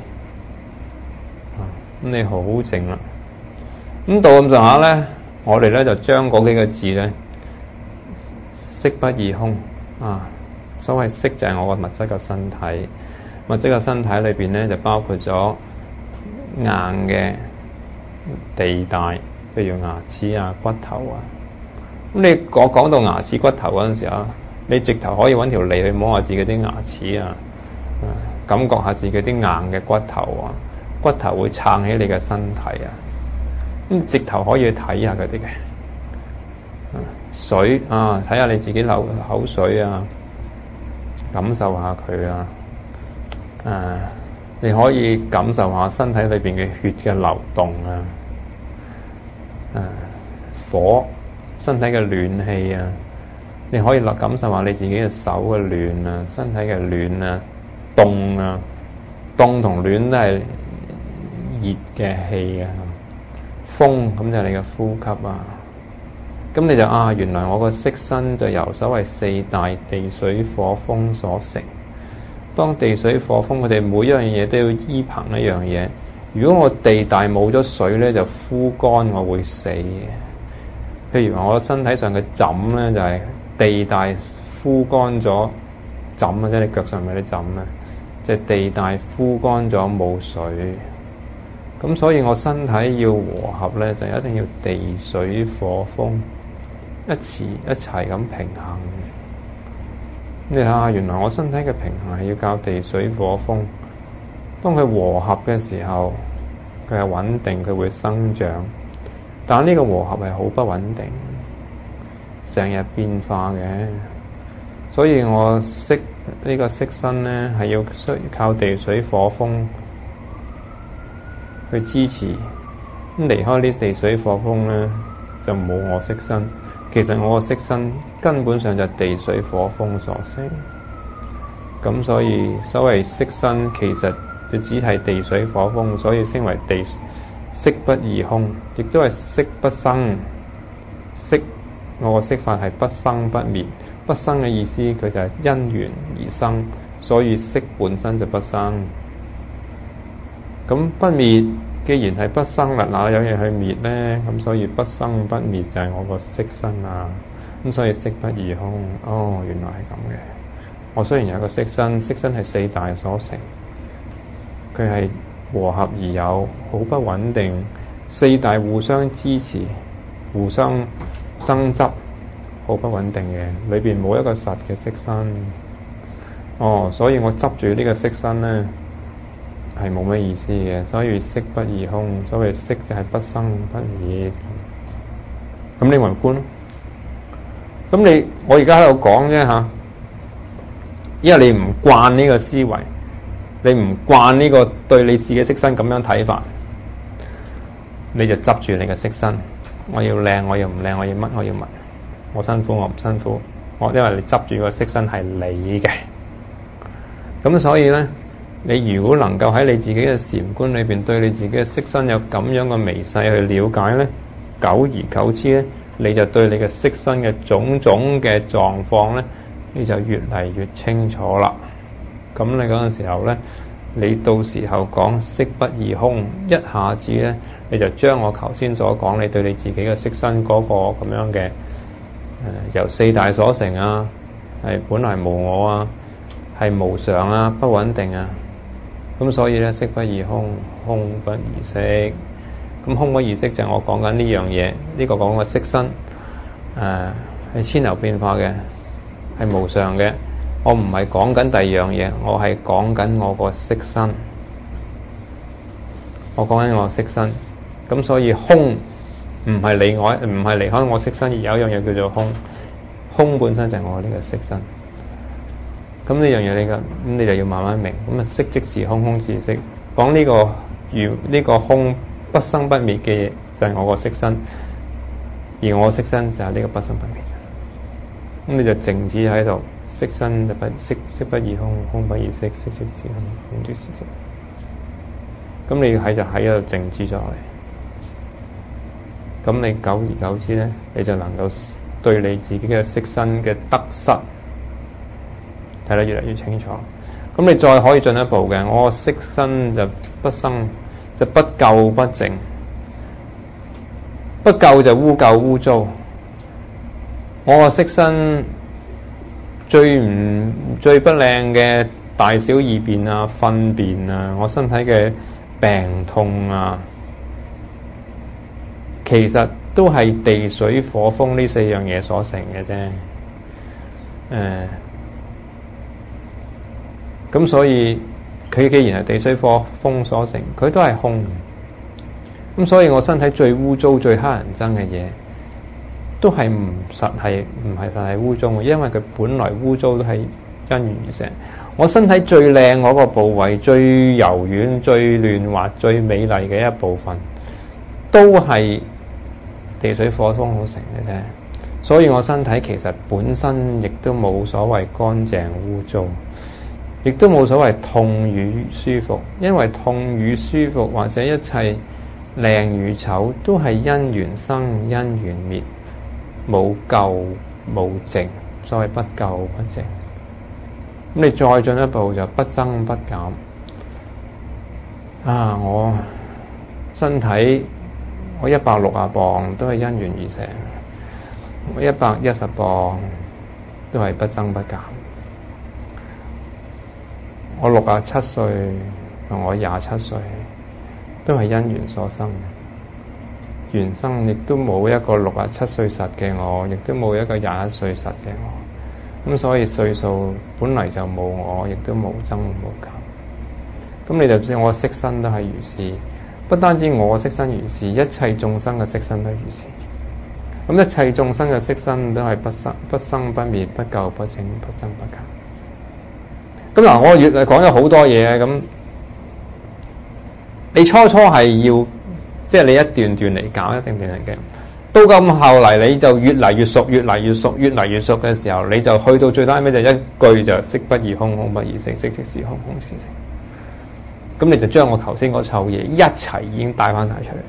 咁你好靜啦。咁到咁上下咧，我哋咧就將嗰幾個字咧，色不異空啊，所謂色就係我個物質嘅身體。物質嘅身體裏邊咧，就包括咗硬嘅地帶，譬如牙齒啊、骨頭啊。咁你講講到牙齒骨頭嗰陣時啊，你直頭可以揾條脷去摸下自己啲牙齒啊，感覺下自己啲硬嘅骨頭啊，骨頭會撐起你嘅身體啊。咁直頭可以去睇下佢哋嘅水啊，睇下你自己流口水啊，感受下佢啊。誒、啊，你可以感受下身體裏邊嘅血嘅流動啊，誒、啊，火，身體嘅暖氣啊，你可以落感受下你自己嘅手嘅暖啊，身體嘅暖啊，凍啊，凍同暖都係熱嘅氣啊，風咁就係你嘅呼吸啊，咁你就啊，原來我個色身就由所謂四大地水火風所成。當地水火風佢哋每一樣嘢都要依憑一樣嘢。如果我地大冇咗水咧，就枯乾，我會死嘅。譬如話我身體上嘅枕咧，就係、是、地大枯乾咗枕啊，即係你腳上面啲枕咧，即係地大枯乾咗冇水， 咁所以我身體要和合咧，就一定要地水火風一齊一齊咁平衡。你睇下，原來我身體嘅平衡係要靠地水火風。當佢和合嘅時候，佢係穩定，佢會生長。但呢個和合係好不穩定，成日變化嘅。所以我識呢個色身咧，係要需靠地水火風去支持。咁離開呢地水火風咧，就冇我色身。其實我個色身根本上就係地水火風所成。咁所以所謂色身其實就只係地水火風，所以稱為地色不異空，亦都係色不生。色我個色法係不生不滅，不生嘅意思佢就係因緣而生，所以色本身就不生。咁不滅既然係不生啦，哪有嘢去滅呢？咁所以不生不滅就係我個色身啊。咁所以色不異空。哦，原來係咁嘅。我雖然有個色身，色身係四大所成，佢係和合而有，好不穩定。四大互相支持，互相爭執，好不穩定嘅。裏邊冇一個實嘅色身。哦，所以我執住呢個色身呢，係冇乜意思嘅。所以色不異空，所謂色就係不生不滅。咁你宏觀咯。咁你我而家喺度講啫吓，因為你唔慣呢個思維，你唔慣呢個對你自己色身咁樣睇法，你就執住你嘅色身。我要靚，我要唔靚，我要乜，我要乜，我辛苦，我唔辛苦。我因為你執住個色身係你嘅，咁所以咧，你如果能夠喺你自己嘅禪觀裏邊對你自己嘅色身有咁樣嘅微細去了解咧，久而久之咧，你就對你嘅色身嘅種種嘅狀況咧，你就越嚟越清楚啦。咁你嗰陣時候咧，你到時候講色不異空，一下子咧，你就將我頭先所講你對你自己嘅色身嗰個咁樣嘅誒、呃、由四大所成啊，係本來無我啊，係無常啊，不穩定啊。咁所以咧，色不異空，空不異色。咁空不異色就係我講緊呢樣嘢，呢、這個講嘅色身誒係千流變化嘅，係無常嘅。我唔係講緊第二樣嘢，我係講緊我個色身。我講緊我色身。咁所以空唔係離我，唔係離開我色身，而有一樣嘢叫做空。空本身就係我呢個色身。咁呢樣嘢你嘅，咁你就要慢慢明。咁啊，色即是空，空即是色。講呢、這個如呢、這個空不生不滅嘅嘢，就係、是、我個色身。而我色身就係呢個不生不滅。咁你就靜止喺度，色身就不色，色不異空，空不異色，色即是空，空即是色。咁你喺就喺度靜止咗嚟。咁你久而久之咧，你就能夠對你自己嘅色身嘅得失睇得越嚟越清楚。咁你再可以進一步嘅，我色身就不生，就不垢不淨。不垢就污垢污糟。我個色身最唔最不靚嘅大小二便啊、糞便啊，我身體嘅病痛啊，其實都係地水火風呢四樣嘢所成嘅啫。誒、呃，咁所以佢既然係地水火風所成，佢都係空。咁所以我身體最污糟、最乞人憎嘅嘢，都係唔實係唔係實係污糟嘅，因為佢本來污糟都係因緣而成。我身體最靚嗰個部位、最柔軟、最嫩滑、最美麗嘅一部分，都係地水火風好成嘅啫。所以我身體其實本身亦都冇所謂乾淨污糟，亦都冇所謂痛與舒服，因為痛與舒服或者一切靚與醜都係因緣生、因緣滅，冇垢冇淨，所謂不垢不淨。咁你再進一步就不增不減。啊，我身體我一百六十磅都係因緣而成，我一百一十磅都係不增不減。我六十七歲同我廿七歲都係因緣所生。原生亦都冇一個六十七歲實嘅我，亦都冇一個廿一歲實嘅我。咁所以歲數本嚟就冇我，亦都冇增冇減。咁你就知我色身都係如是，不單止我色身如是，一切眾生嘅色身都如是。咁一切眾生嘅色身都係不生不生不滅，不垢不淨，不增不減。咁嗱，我越嚟講咗好多嘢，咁你初初係要。即係你一段段嚟搞，一定段嚟嘅。到咁後嚟，你就越嚟越熟，越嚟越熟，越嚟越熟嘅時候，你就去到最低尾就一句就色不異空，空不異色，色即是空，空即是色。咁你就將我頭先嗰臭嘢一齊已經帶翻晒出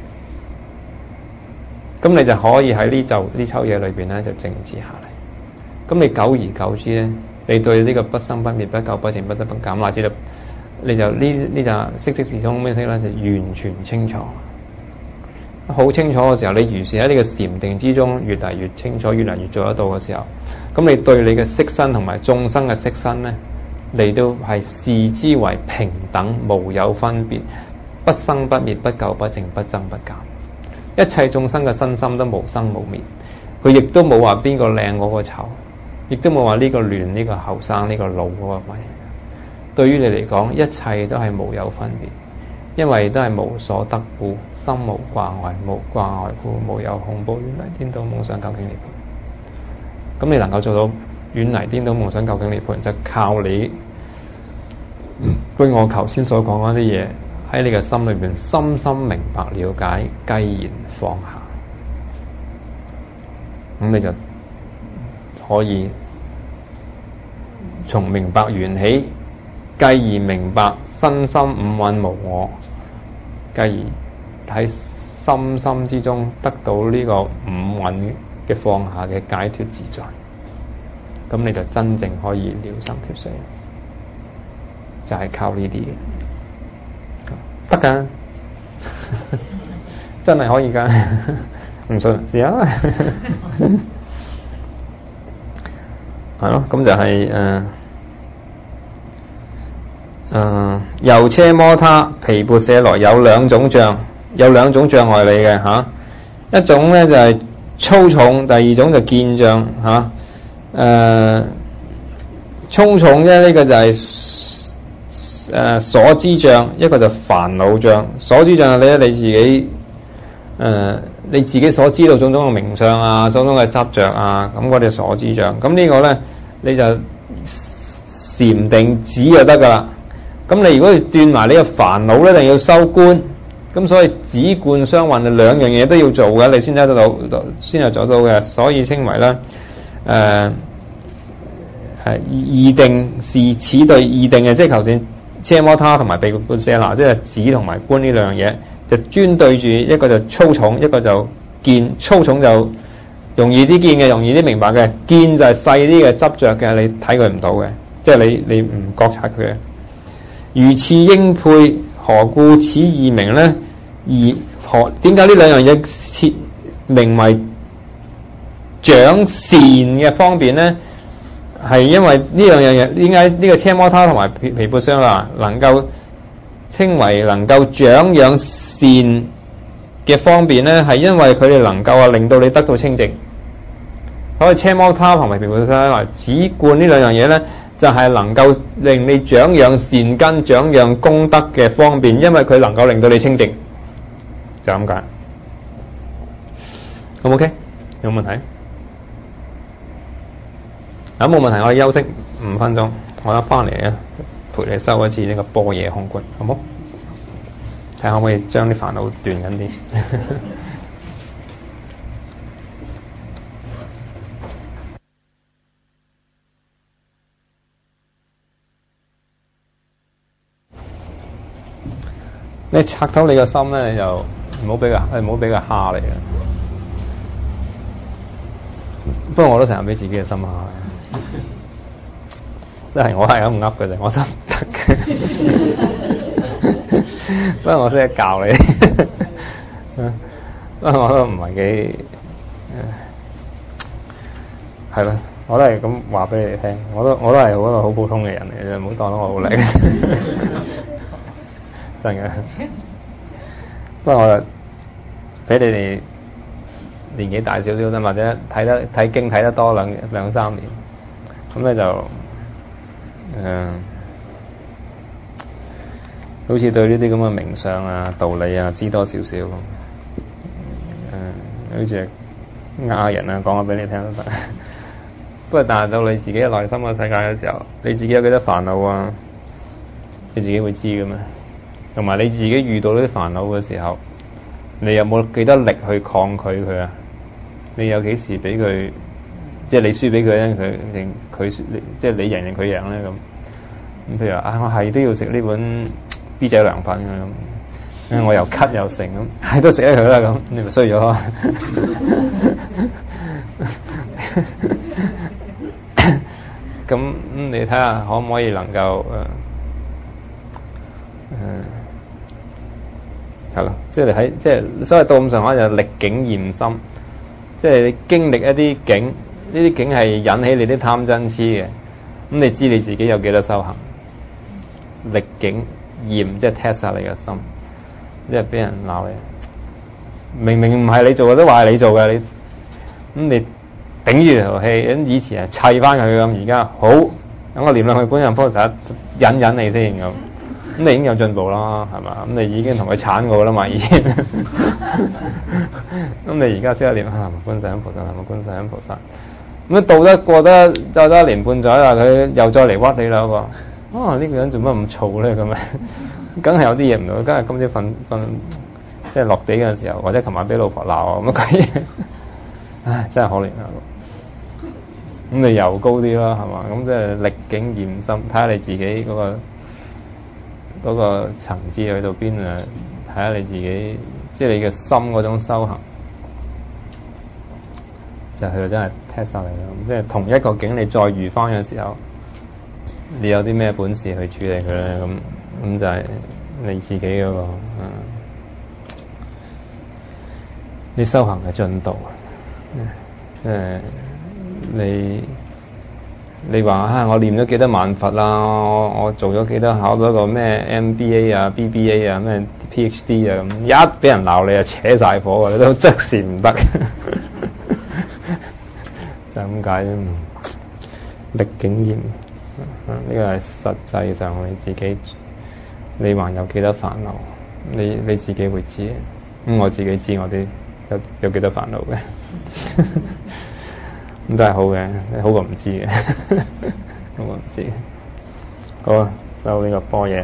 嚟。咁你就可以喺呢就呢臭嘢裏邊咧就靜止下嚟。咁你久而久之咧，你對呢個不生不滅、不垢不淨、不增不減，乃至到你就呢呢就色即是空，咩色咧就完全清楚。好清楚嘅時候，你如是喺呢個禪定之中越嚟越清楚，越嚟越做得到嘅時候，咁你對你嘅色身同埋眾生嘅色身呢，你都係視之為平等，無有分別，不生不滅，不垢不淨，不增不減。一切眾生嘅身心都無生無滅，佢亦都冇話邊個靚嗰個醜，亦都冇話呢個亂呢個後生呢個老嗰個乜嘢。對於你嚟講，一切都係無有分別，因為都係無所得故。心無掛礙，無掛礙故，無有恐怖，遠離顛倒夢想究竟涅槃。咁你能夠做到遠離顛倒夢想究竟涅槃，就靠你據我頭先所講嗰啲嘢喺你嘅心裏邊深深明白了解，繼然放下。咁你就可以從明白緣起，繼而明白身心五蘊無我，繼而喺心心之中得到呢個五蘊嘅放下嘅解脫自在，咁你就真正可以了生脫死，就係、是、靠呢啲嘅，得噶，真係可以噶，唔信試下，係咯，咁就係誒誒，由奢摩他毗缽舍來有兩種障。有兩種障礙你嘅嚇，一種咧就係、是、粗重，第二種就見障嚇。誒、呃，粗重咧呢、這個就係、是、誒、呃、所知障，一個就煩惱障。所知障係你你自己誒、呃、你自己所知道種種嘅名相啊，種種嘅執着啊，咁嗰啲所知障。咁呢個咧你就禪定止就得噶啦。咁你如果要斷埋呢個煩惱咧，一定要修觀。咁所以止觀雙運兩樣嘢都要做嘅，你先得到，先係做到嘅，所以稱為咧誒係二定是此對二定嘅，即係頭先奢摩他同埋毗缽舍那，即係止同埋觀呢兩樣嘢，就專對住一個就粗重，一個就見。粗重就容易啲見嘅，容易啲明白嘅；見就係細啲嘅執着嘅，你睇佢唔到嘅，即係你你唔覺察佢嘅。如次應配。何故此異名咧？而何點解呢兩樣嘢設名為長善嘅方便咧？係因為呢兩樣嘢，點解呢個奢摩他同埋毗毗缽舍那能夠稱為能夠長養善嘅方便咧？係因為佢哋能夠啊令到你得到清淨。所以奢摩他同埋毗缽舍那止觀呢兩樣嘢咧，就係、是、能夠令你長養善根、長養功德嘅方便，因為佢能夠令到你清淨，就咁解。好唔 OK？有問題？啊，冇問題，我哋休息五分鐘，我一翻嚟咧陪你修一次呢個般若空觀，好冇？睇下可唔可以將啲煩惱斷緊啲。你拆透你個心咧，你就唔好俾佢，唔好俾佢蝦你啦。不過我都成日俾自己嘅心蝦，即係我係咁噏嘅啫，我都唔得嘅。不過我識得教你，不過我都唔係幾係咯，我都係咁話俾你哋聽。我都我都係一個好普通嘅人嚟嘅，唔好當到我好叻。真嘅， 不過我俾你哋年紀大少少啦，或者睇得睇經睇得多兩兩三年，咁咧就誒、呃，好似對呢啲咁嘅名相啊、道理啊知多少少咁，誒、呃，好似係呃人啊講咗俾你聽都得。不過但係到你自己嘅內心嘅世界嘅時候，你自己有幾多煩惱啊？你自己會知嘅咩？同埋你自己遇到呢啲煩惱嘅時候，你有冇幾多力去抗拒佢啊？你有幾時俾佢，即係你輸俾佢咧？佢認佢即係你贏定佢贏咧咁。咁譬如話啊，我係都要食呢碗 B 仔涼粉嘅咁，我又咳又成咁，係都食咗佢啦咁，你咪衰咗咯。咁、嗯、你睇下可唔可以能夠誒誒係咯，即係你喺即係所謂到咁上下就歷境驗心，即係你經歷一啲境，呢啲境係引起你啲貪嗔痴嘅，咁、嗯、你知你自己有幾多修行？歷境驗即係 test 下你嘅心，即係俾人鬧你，明明唔係你做嘅都話係你做嘅，你咁、嗯、你。頂住條氣，咁以前係砌翻佢咁，而家好等我念兩句觀音菩薩引引你先咁，咁你已經有進步啦，係嘛？咁你已經同佢鏟過啦嘛，已經。咁你而家先一念啊，觀世音菩薩，係咪觀世音菩薩？咁到得過得就得一年半載啦，佢又再嚟屈你啦，個啊呢、這個人做乜咁嘈咧？咁啊，梗係有啲嘢唔到，梗係今朝瞓瞓即係落地嘅時候，或者琴晚俾老婆鬧咁鬼嘢。唉，真係可憐啊！咁你又高啲啦，係嘛？咁即係歷境驗心，睇下你自己嗰、嗰個嗰、嗰個層次去到邊啊？睇下你自己，即係你嘅心嗰種修行，就係、是、真係 test 晒你咯。即係同一個境，你再遇翻嘅時候，你有啲咩本事去處理佢咧？咁咁就係你自己嗰、嗰個嗯，你修行嘅進度。誒、呃，你你話啊，我念咗幾多萬佛啦，我我做咗幾多考到一個咩 M B A 啊、B B A 啊、咩 P H D 啊咁，一俾人鬧你啊，扯晒火啊，你都即時唔得，就係咁解啫嘛。歷境驗，呢個係實際上你自己，你還有幾多煩惱，你你自己會知。咁、嗯、我自己知我啲有有幾多煩惱嘅。咁都係好嘅，好過唔知嘅，好過唔知嘅。好啊，收呢個波嘢。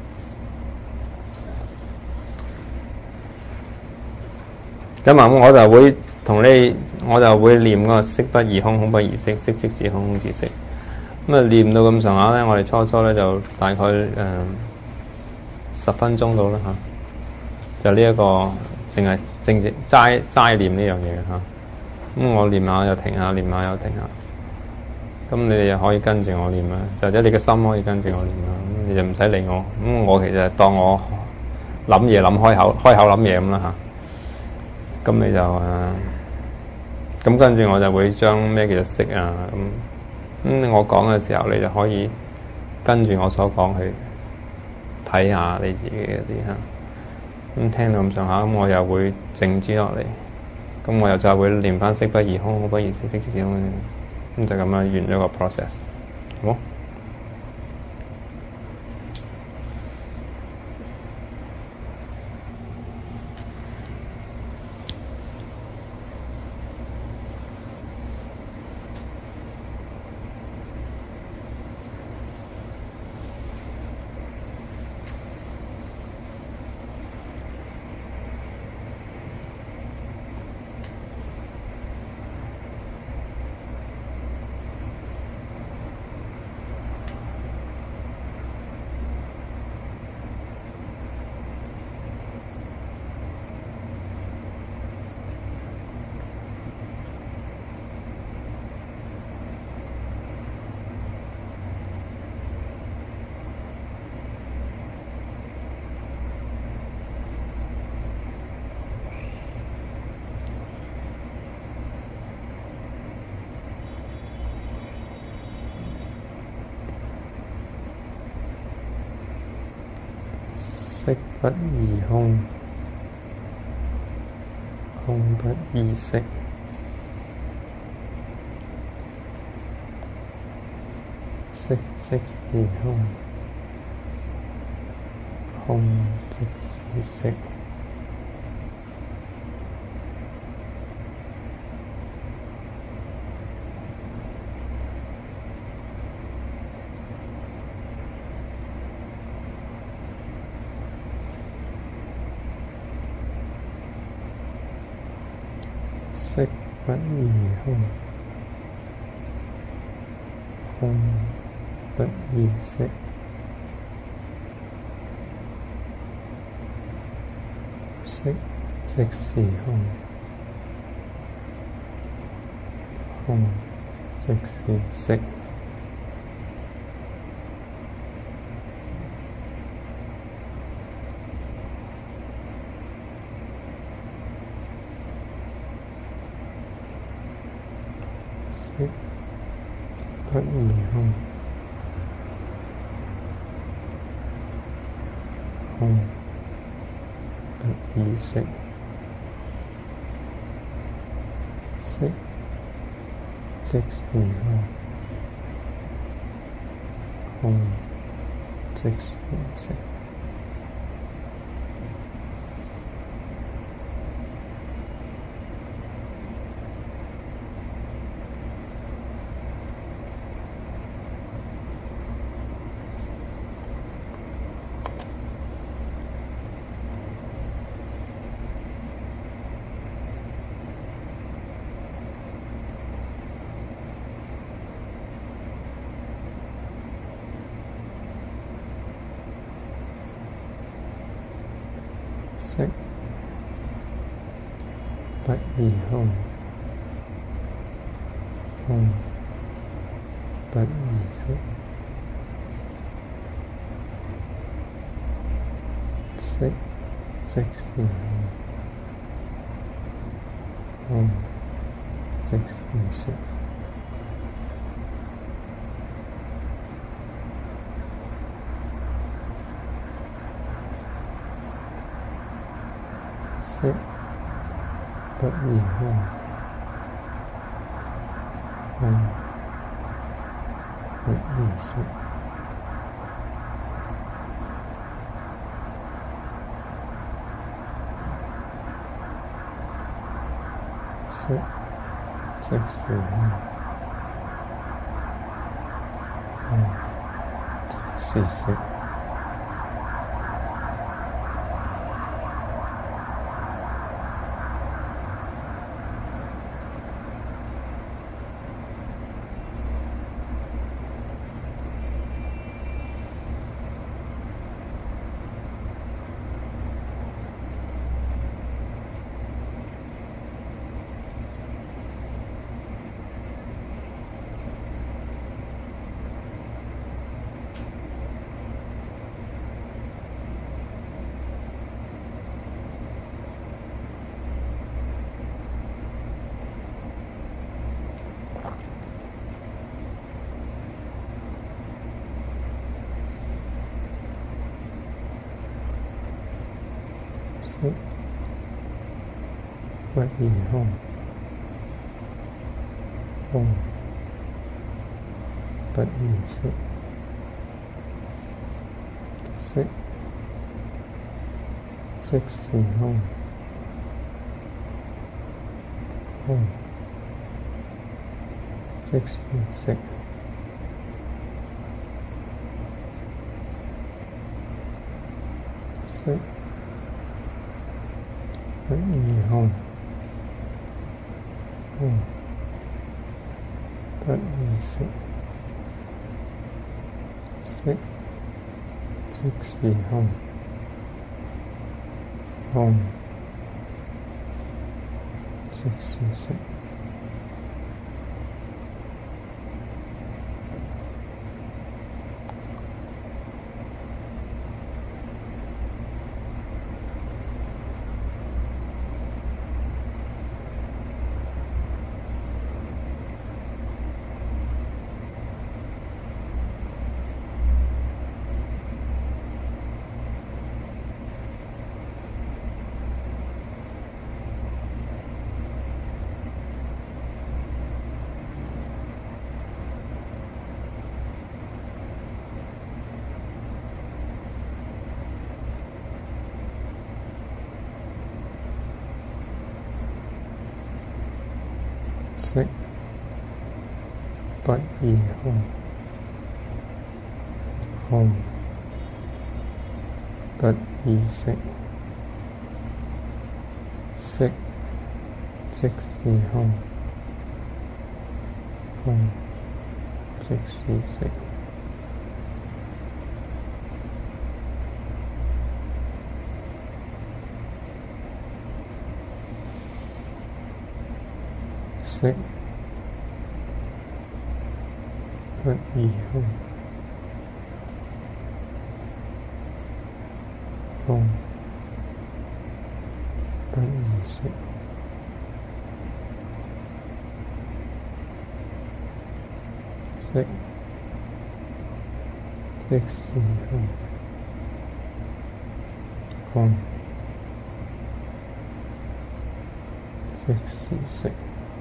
咁啊，我就會同你，我就會念嗰個色不異空，空不異色，色即是空，空即色。咁啊，念到咁上下咧，我哋初初咧就大概誒、呃、十分鐘到啦嚇，就呢、這、一個淨係正正齋齋念呢樣嘢嚇。咁我念下又停下，念下又停下。咁你哋又可以跟住我念啦，就或者你嘅心可以跟住我念啦。咁你就唔使理我。咁我其實當我諗嘢諗開口，開口諗嘢咁啦嚇。咁你就誒，咁跟住我就會將咩叫做色啊咁。咁我講嘅時候，你就可以跟住我所講去睇下你自己嗰啲嚇。咁聽到咁上下，咁我又會靜止落嚟。咁我又再會念翻色不異空，空不異色，色即是空。咁就咁樣完咗個 process，好？色不異空， 空不異色，色即是空，空即是色。色不異空，空不異色，色即是空，空即是色。色不異空，空不異色，色即是空，空即是色。色不異空，空不異色，色即是空，空即是色。色不異空，空不異色，色即是空，空即是色。色不異空，空不異色，色即是空，空即是色。色不異空，空不異色，色即是空，空即是色。 色不異空，空不異色，色即是空，空即是色。色不異空，空不異色，色即是空，空即是色。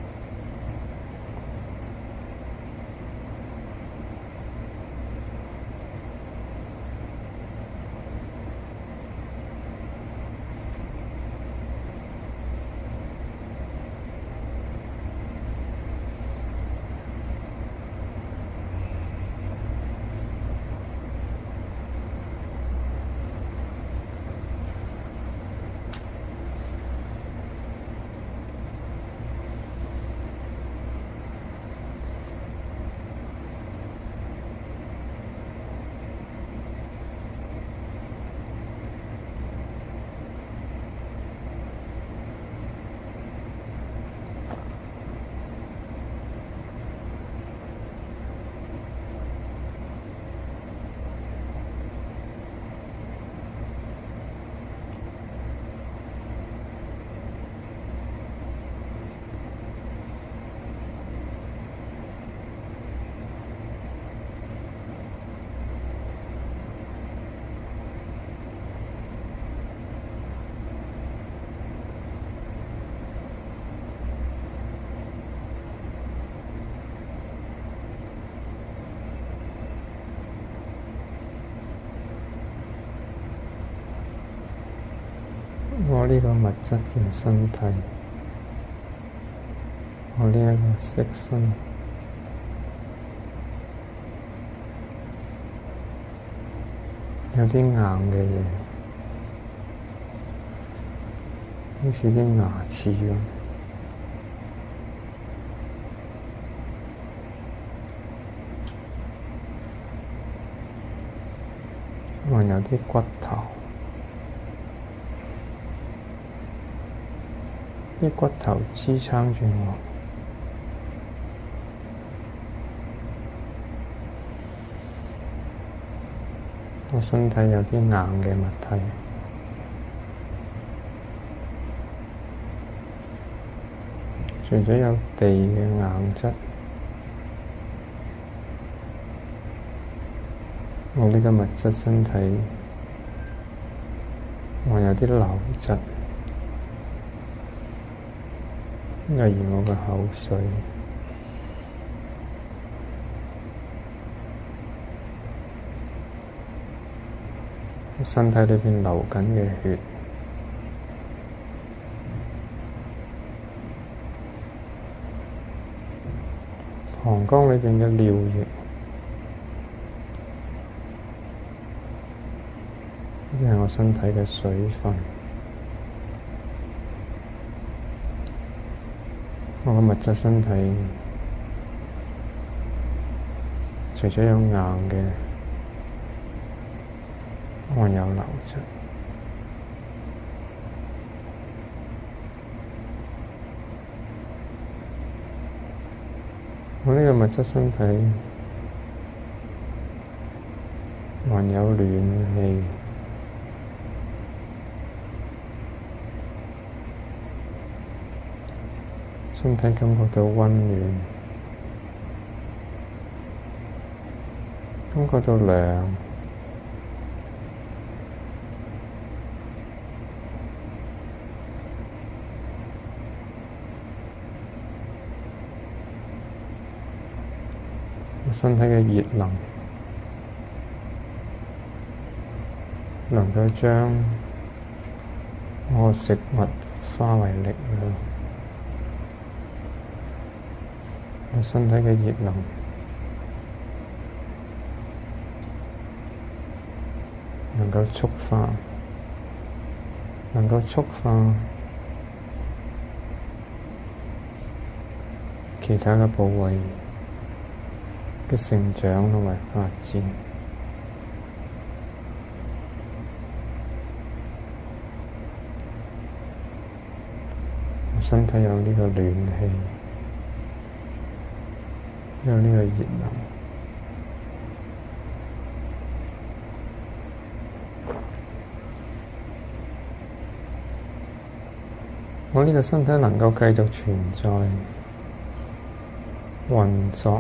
我呢個物質嘅身體，我呢一個色身，有啲硬嘅嘢，好似啲牙齒咁。還有啲骨頭。啲骨頭支撐住我，我身體有啲硬嘅物體，除咗有地嘅硬質，我呢個物質身體還有啲流質。例如我嘅口水，我身體裏邊流緊嘅血，膀胱裏邊嘅尿液，呢係我身體嘅水分。我個物質身體除咗有硬嘅，還有流質。我呢個物質身體還有暖氣。身體感覺到溫暖，感覺到涼，身體嘅熱能能夠將我食物化為力量。 我身體嘅熱能能夠觸發，能夠觸發其他嘅部位嘅成長同埋發展。我身體有呢個暖氣，有呢個熱能。我呢個身體能夠繼續存在、運作，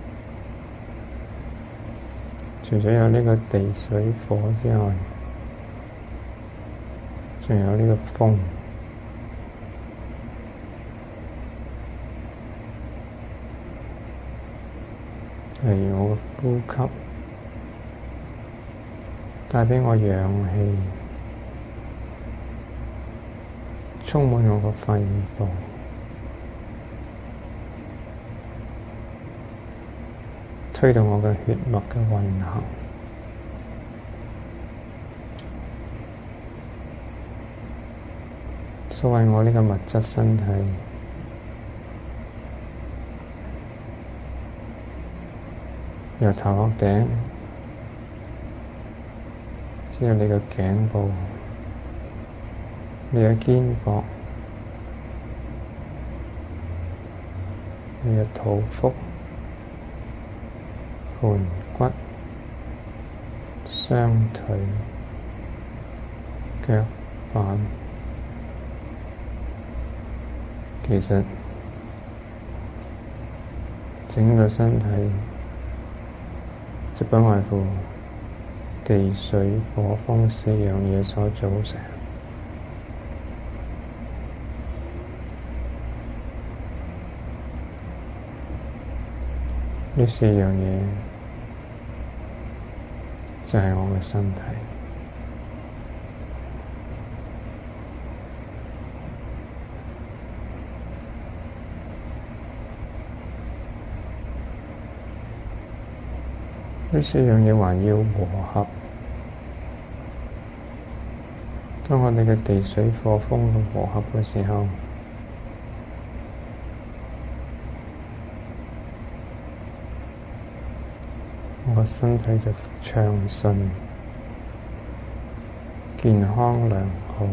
除咗有呢個地、水、火之外，仲有呢個風。例如我嘅呼吸，帶畀我氧氣，充滿我個肺部，推動我嘅血脈嘅運行。所謂我呢個物質身體，由頭殼頂至到你嘅頸部，你嘅肩膊，你嘅肚腹、盤骨、雙腿、腳板，其實整個身體就不外乎地、水、火、風四樣嘢所組成。呢四樣嘢就係我嘅身體。呢四樣嘢還要和合。當我哋嘅地、水、火、風去和合嘅時候，我個身體就暢順、健康良好。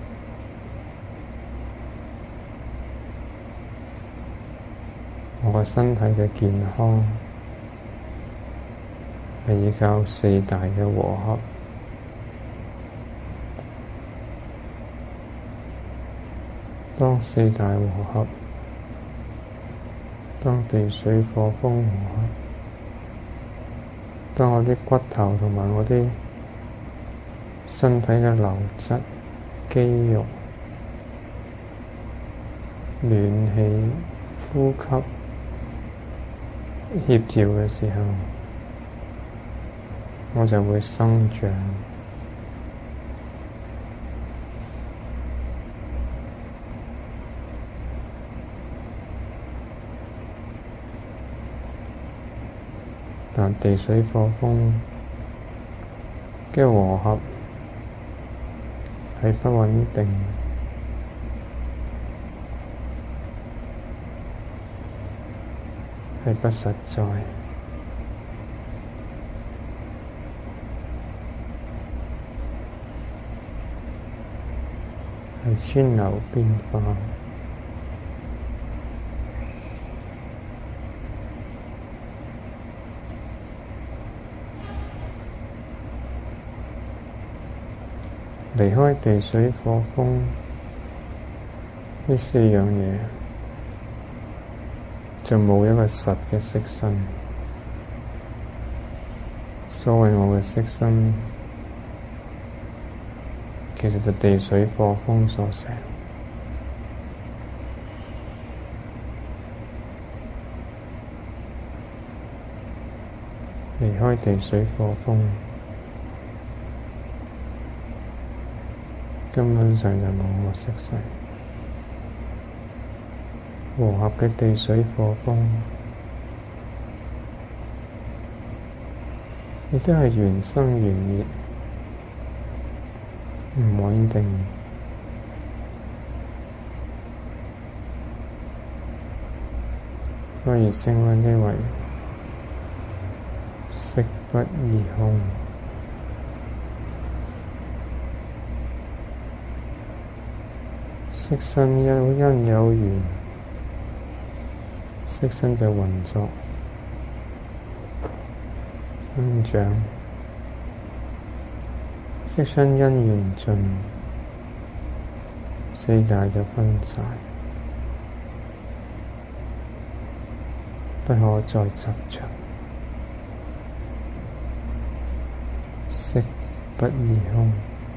我個身體嘅健康係依靠四大嘅和合。當四大和合，當地水火風和合，當我啲骨頭同埋我啲身體嘅流質、肌肉、暖氣、呼吸協調嘅時候，我就會生長。但地水火風嘅和合係不穩定，係不實在，係千流變化。離開地水火風呢四樣嘢，就冇一個實嘅色身。所謂我嘅色身，其實就地水火風所成。離開地水火風，根本上就冇我色身。和合嘅地水火風亦都係緣生緣滅，唔穩定。所以稱為呢為色不異空。色身有因有緣，色身就運作生長，色身因緣盡，四大就分散，不可再執着。色不異空，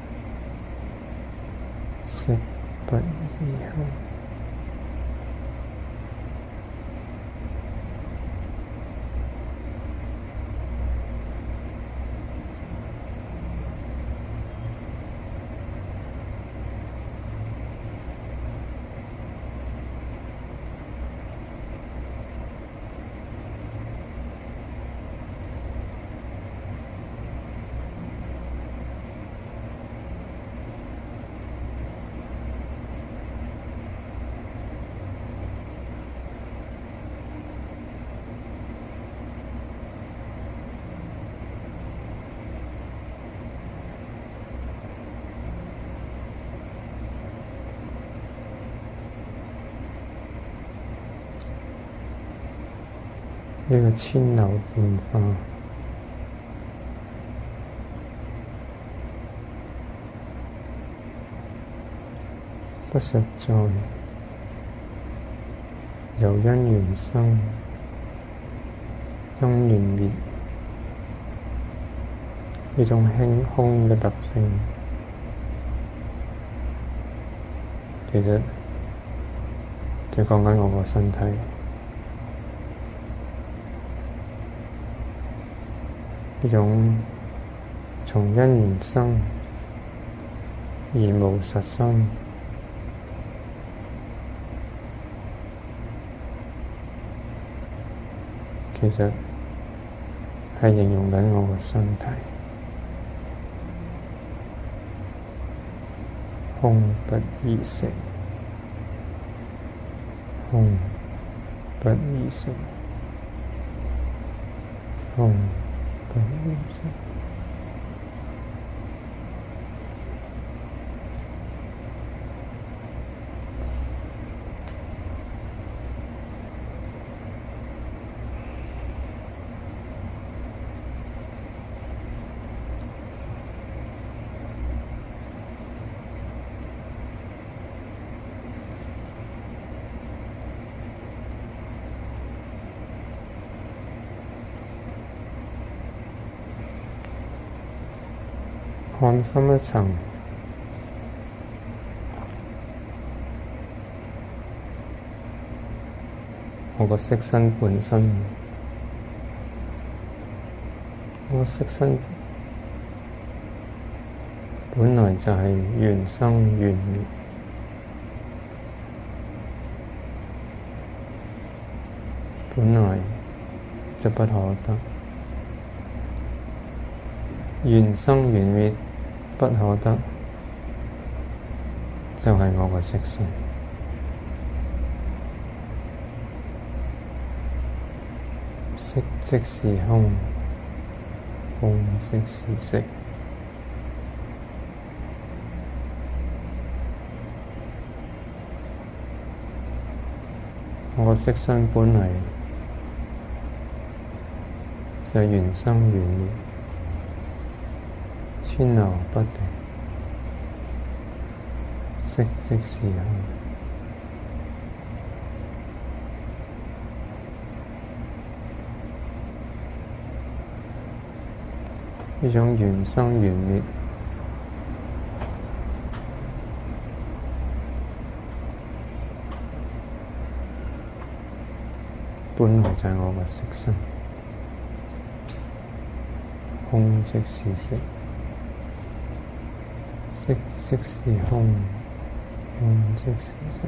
色不異空。呢個千流變化，不實在，由因緣生，因緣滅，呢種輕空嘅特性，其實就講緊我個身體。呢種從因緣生而無實生，其實係形容緊我個身體，空不異性，空不異性，空不異性。看深一層，我個色身本身，我色身本來就係緣生緣滅，本來就不可得，緣生緣滅不可得，就係我個色身。色即是空，空即是色。我個色身本嚟就係緣生緣滅，千流不定，色即是空。呢種緣生緣滅，本來就係我個色身，空即是色。色即是空，空即是色。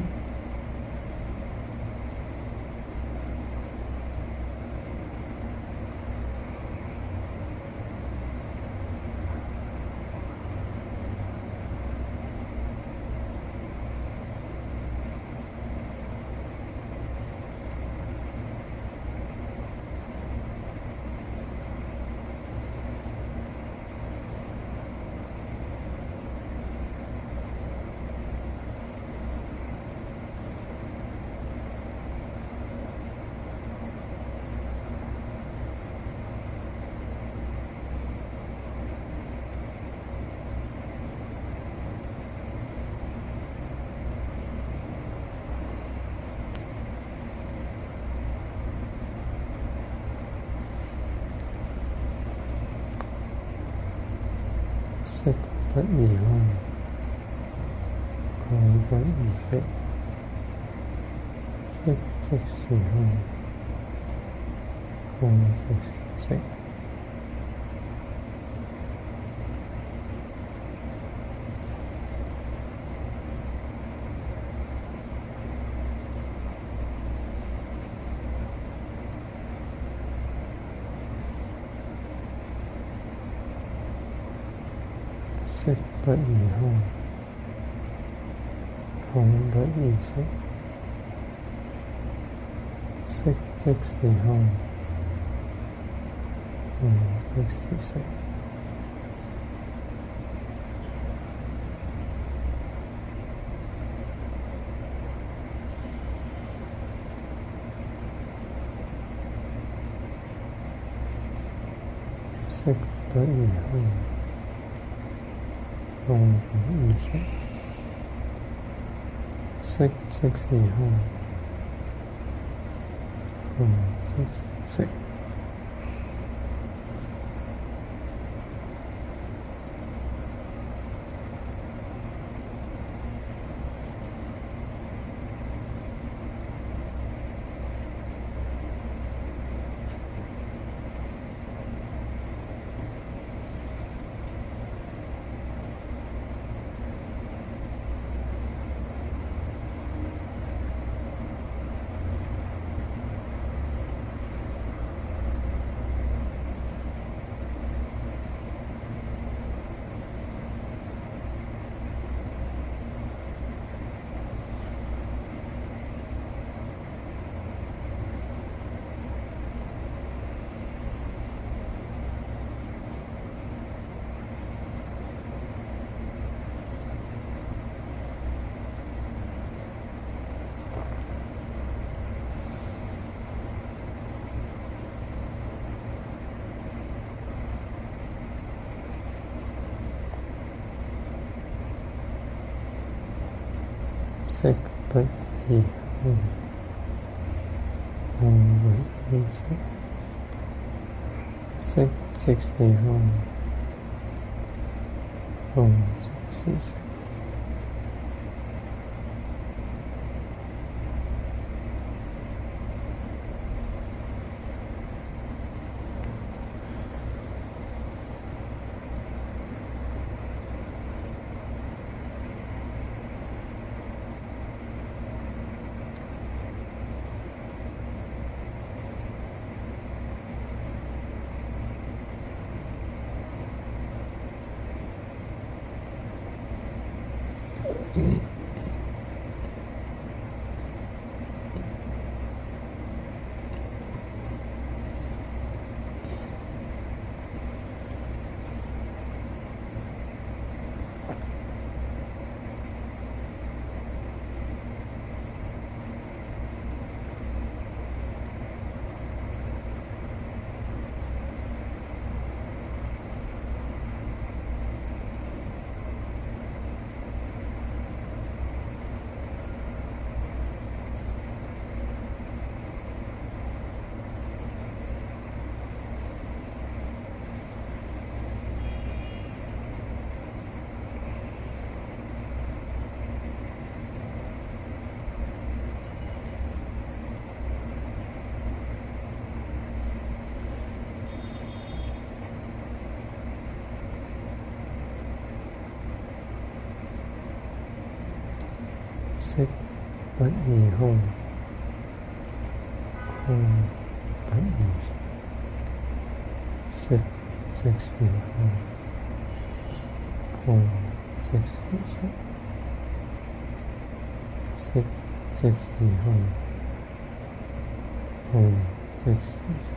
色不異空，空不異色，色即是空，空即是色。色不異空，空不異色，色即是空，空即是色。色不異空，空不異色，色即是空，空即是色。色不異空，空不異色，色即是空，空即是色。色不異空，空不異色，色即是空，空即是色，色即是空，空即是色。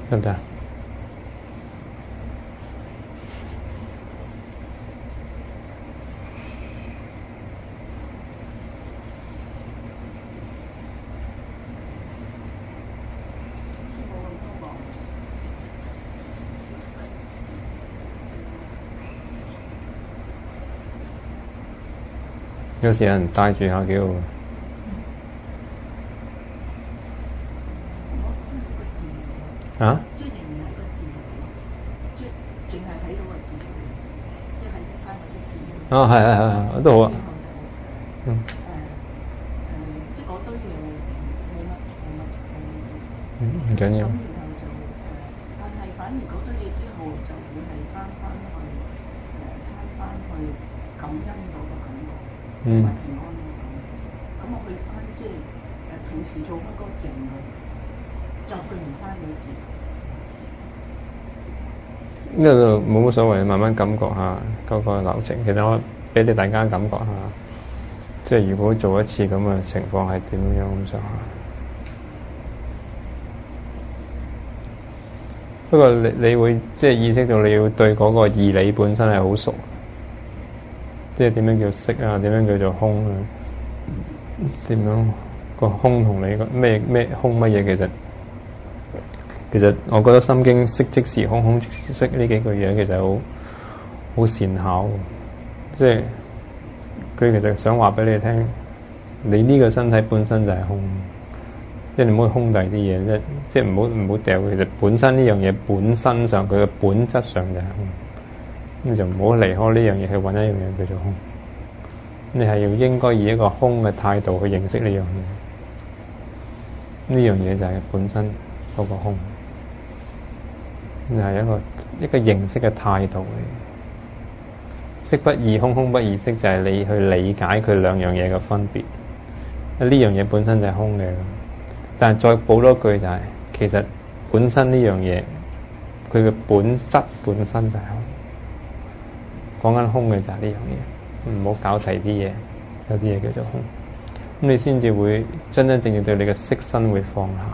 得唔得？有時有人帶住下幾好。啊？ 即係仍然喺個字度咯，即係淨係睇到個字，即係睇翻嗰啲字。 啊，係係係，都好啊。嗯。誒誒， 即係嗰堆嘢冇乜冇乜冇。 嗯，唔緊要。 咁然後就誒，但係反而嗰堆嘢之後就會係翻翻去誒，翻翻去感恩嗰個感覺，同埋平安嗰個感覺。咁我去翻即係誒平時做開嗰個靜啊。就對唔翻你字， 呢個冇乜所謂，慢慢感覺下嗰個流程。其實我俾你大家感覺下，即係如果做一次咁嘅情況係點樣咁上下。不過你你會即係意識到你要對嗰個義理本身係好熟，即係點樣叫色啊？點樣叫做空啊？點樣個空同你個咩咩空乜嘢其實？其實我覺得《心經》色即是空，空即是色呢幾句嘢其實好好善巧，即係佢其實想話俾你聽，你呢個身體本身就係空，即係你唔好空第啲嘢，即係即係唔好唔好掉。其實本身呢樣嘢本身上佢嘅本質上就係空，咁就唔好離開呢樣嘢去揾一樣嘢叫做空。你係要應該以一個空嘅態度去認識呢樣嘢，呢樣嘢就係本身嗰個空。係一個一個認識嘅態度嚟，色不異空，空不異色，就係你去理解佢兩樣嘢嘅分別。呢樣嘢本身就係空嘅，但係再補多句就係、是，其實本身呢樣嘢，佢嘅本質本身就係空。講緊空嘅就係呢樣嘢，唔好搞提啲嘢，有啲嘢叫做空，咁你先至會真真正正對你嘅色身會放下。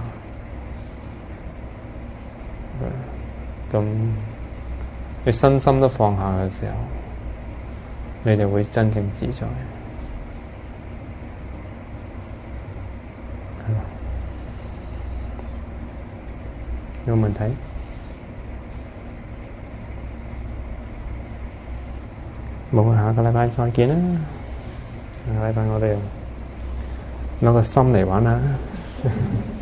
咁你身心都放下嘅時候，你就會真正自在。係嘛？有冇問題？冇，下個禮拜再見啦。下個禮拜我哋攞個心嚟玩下。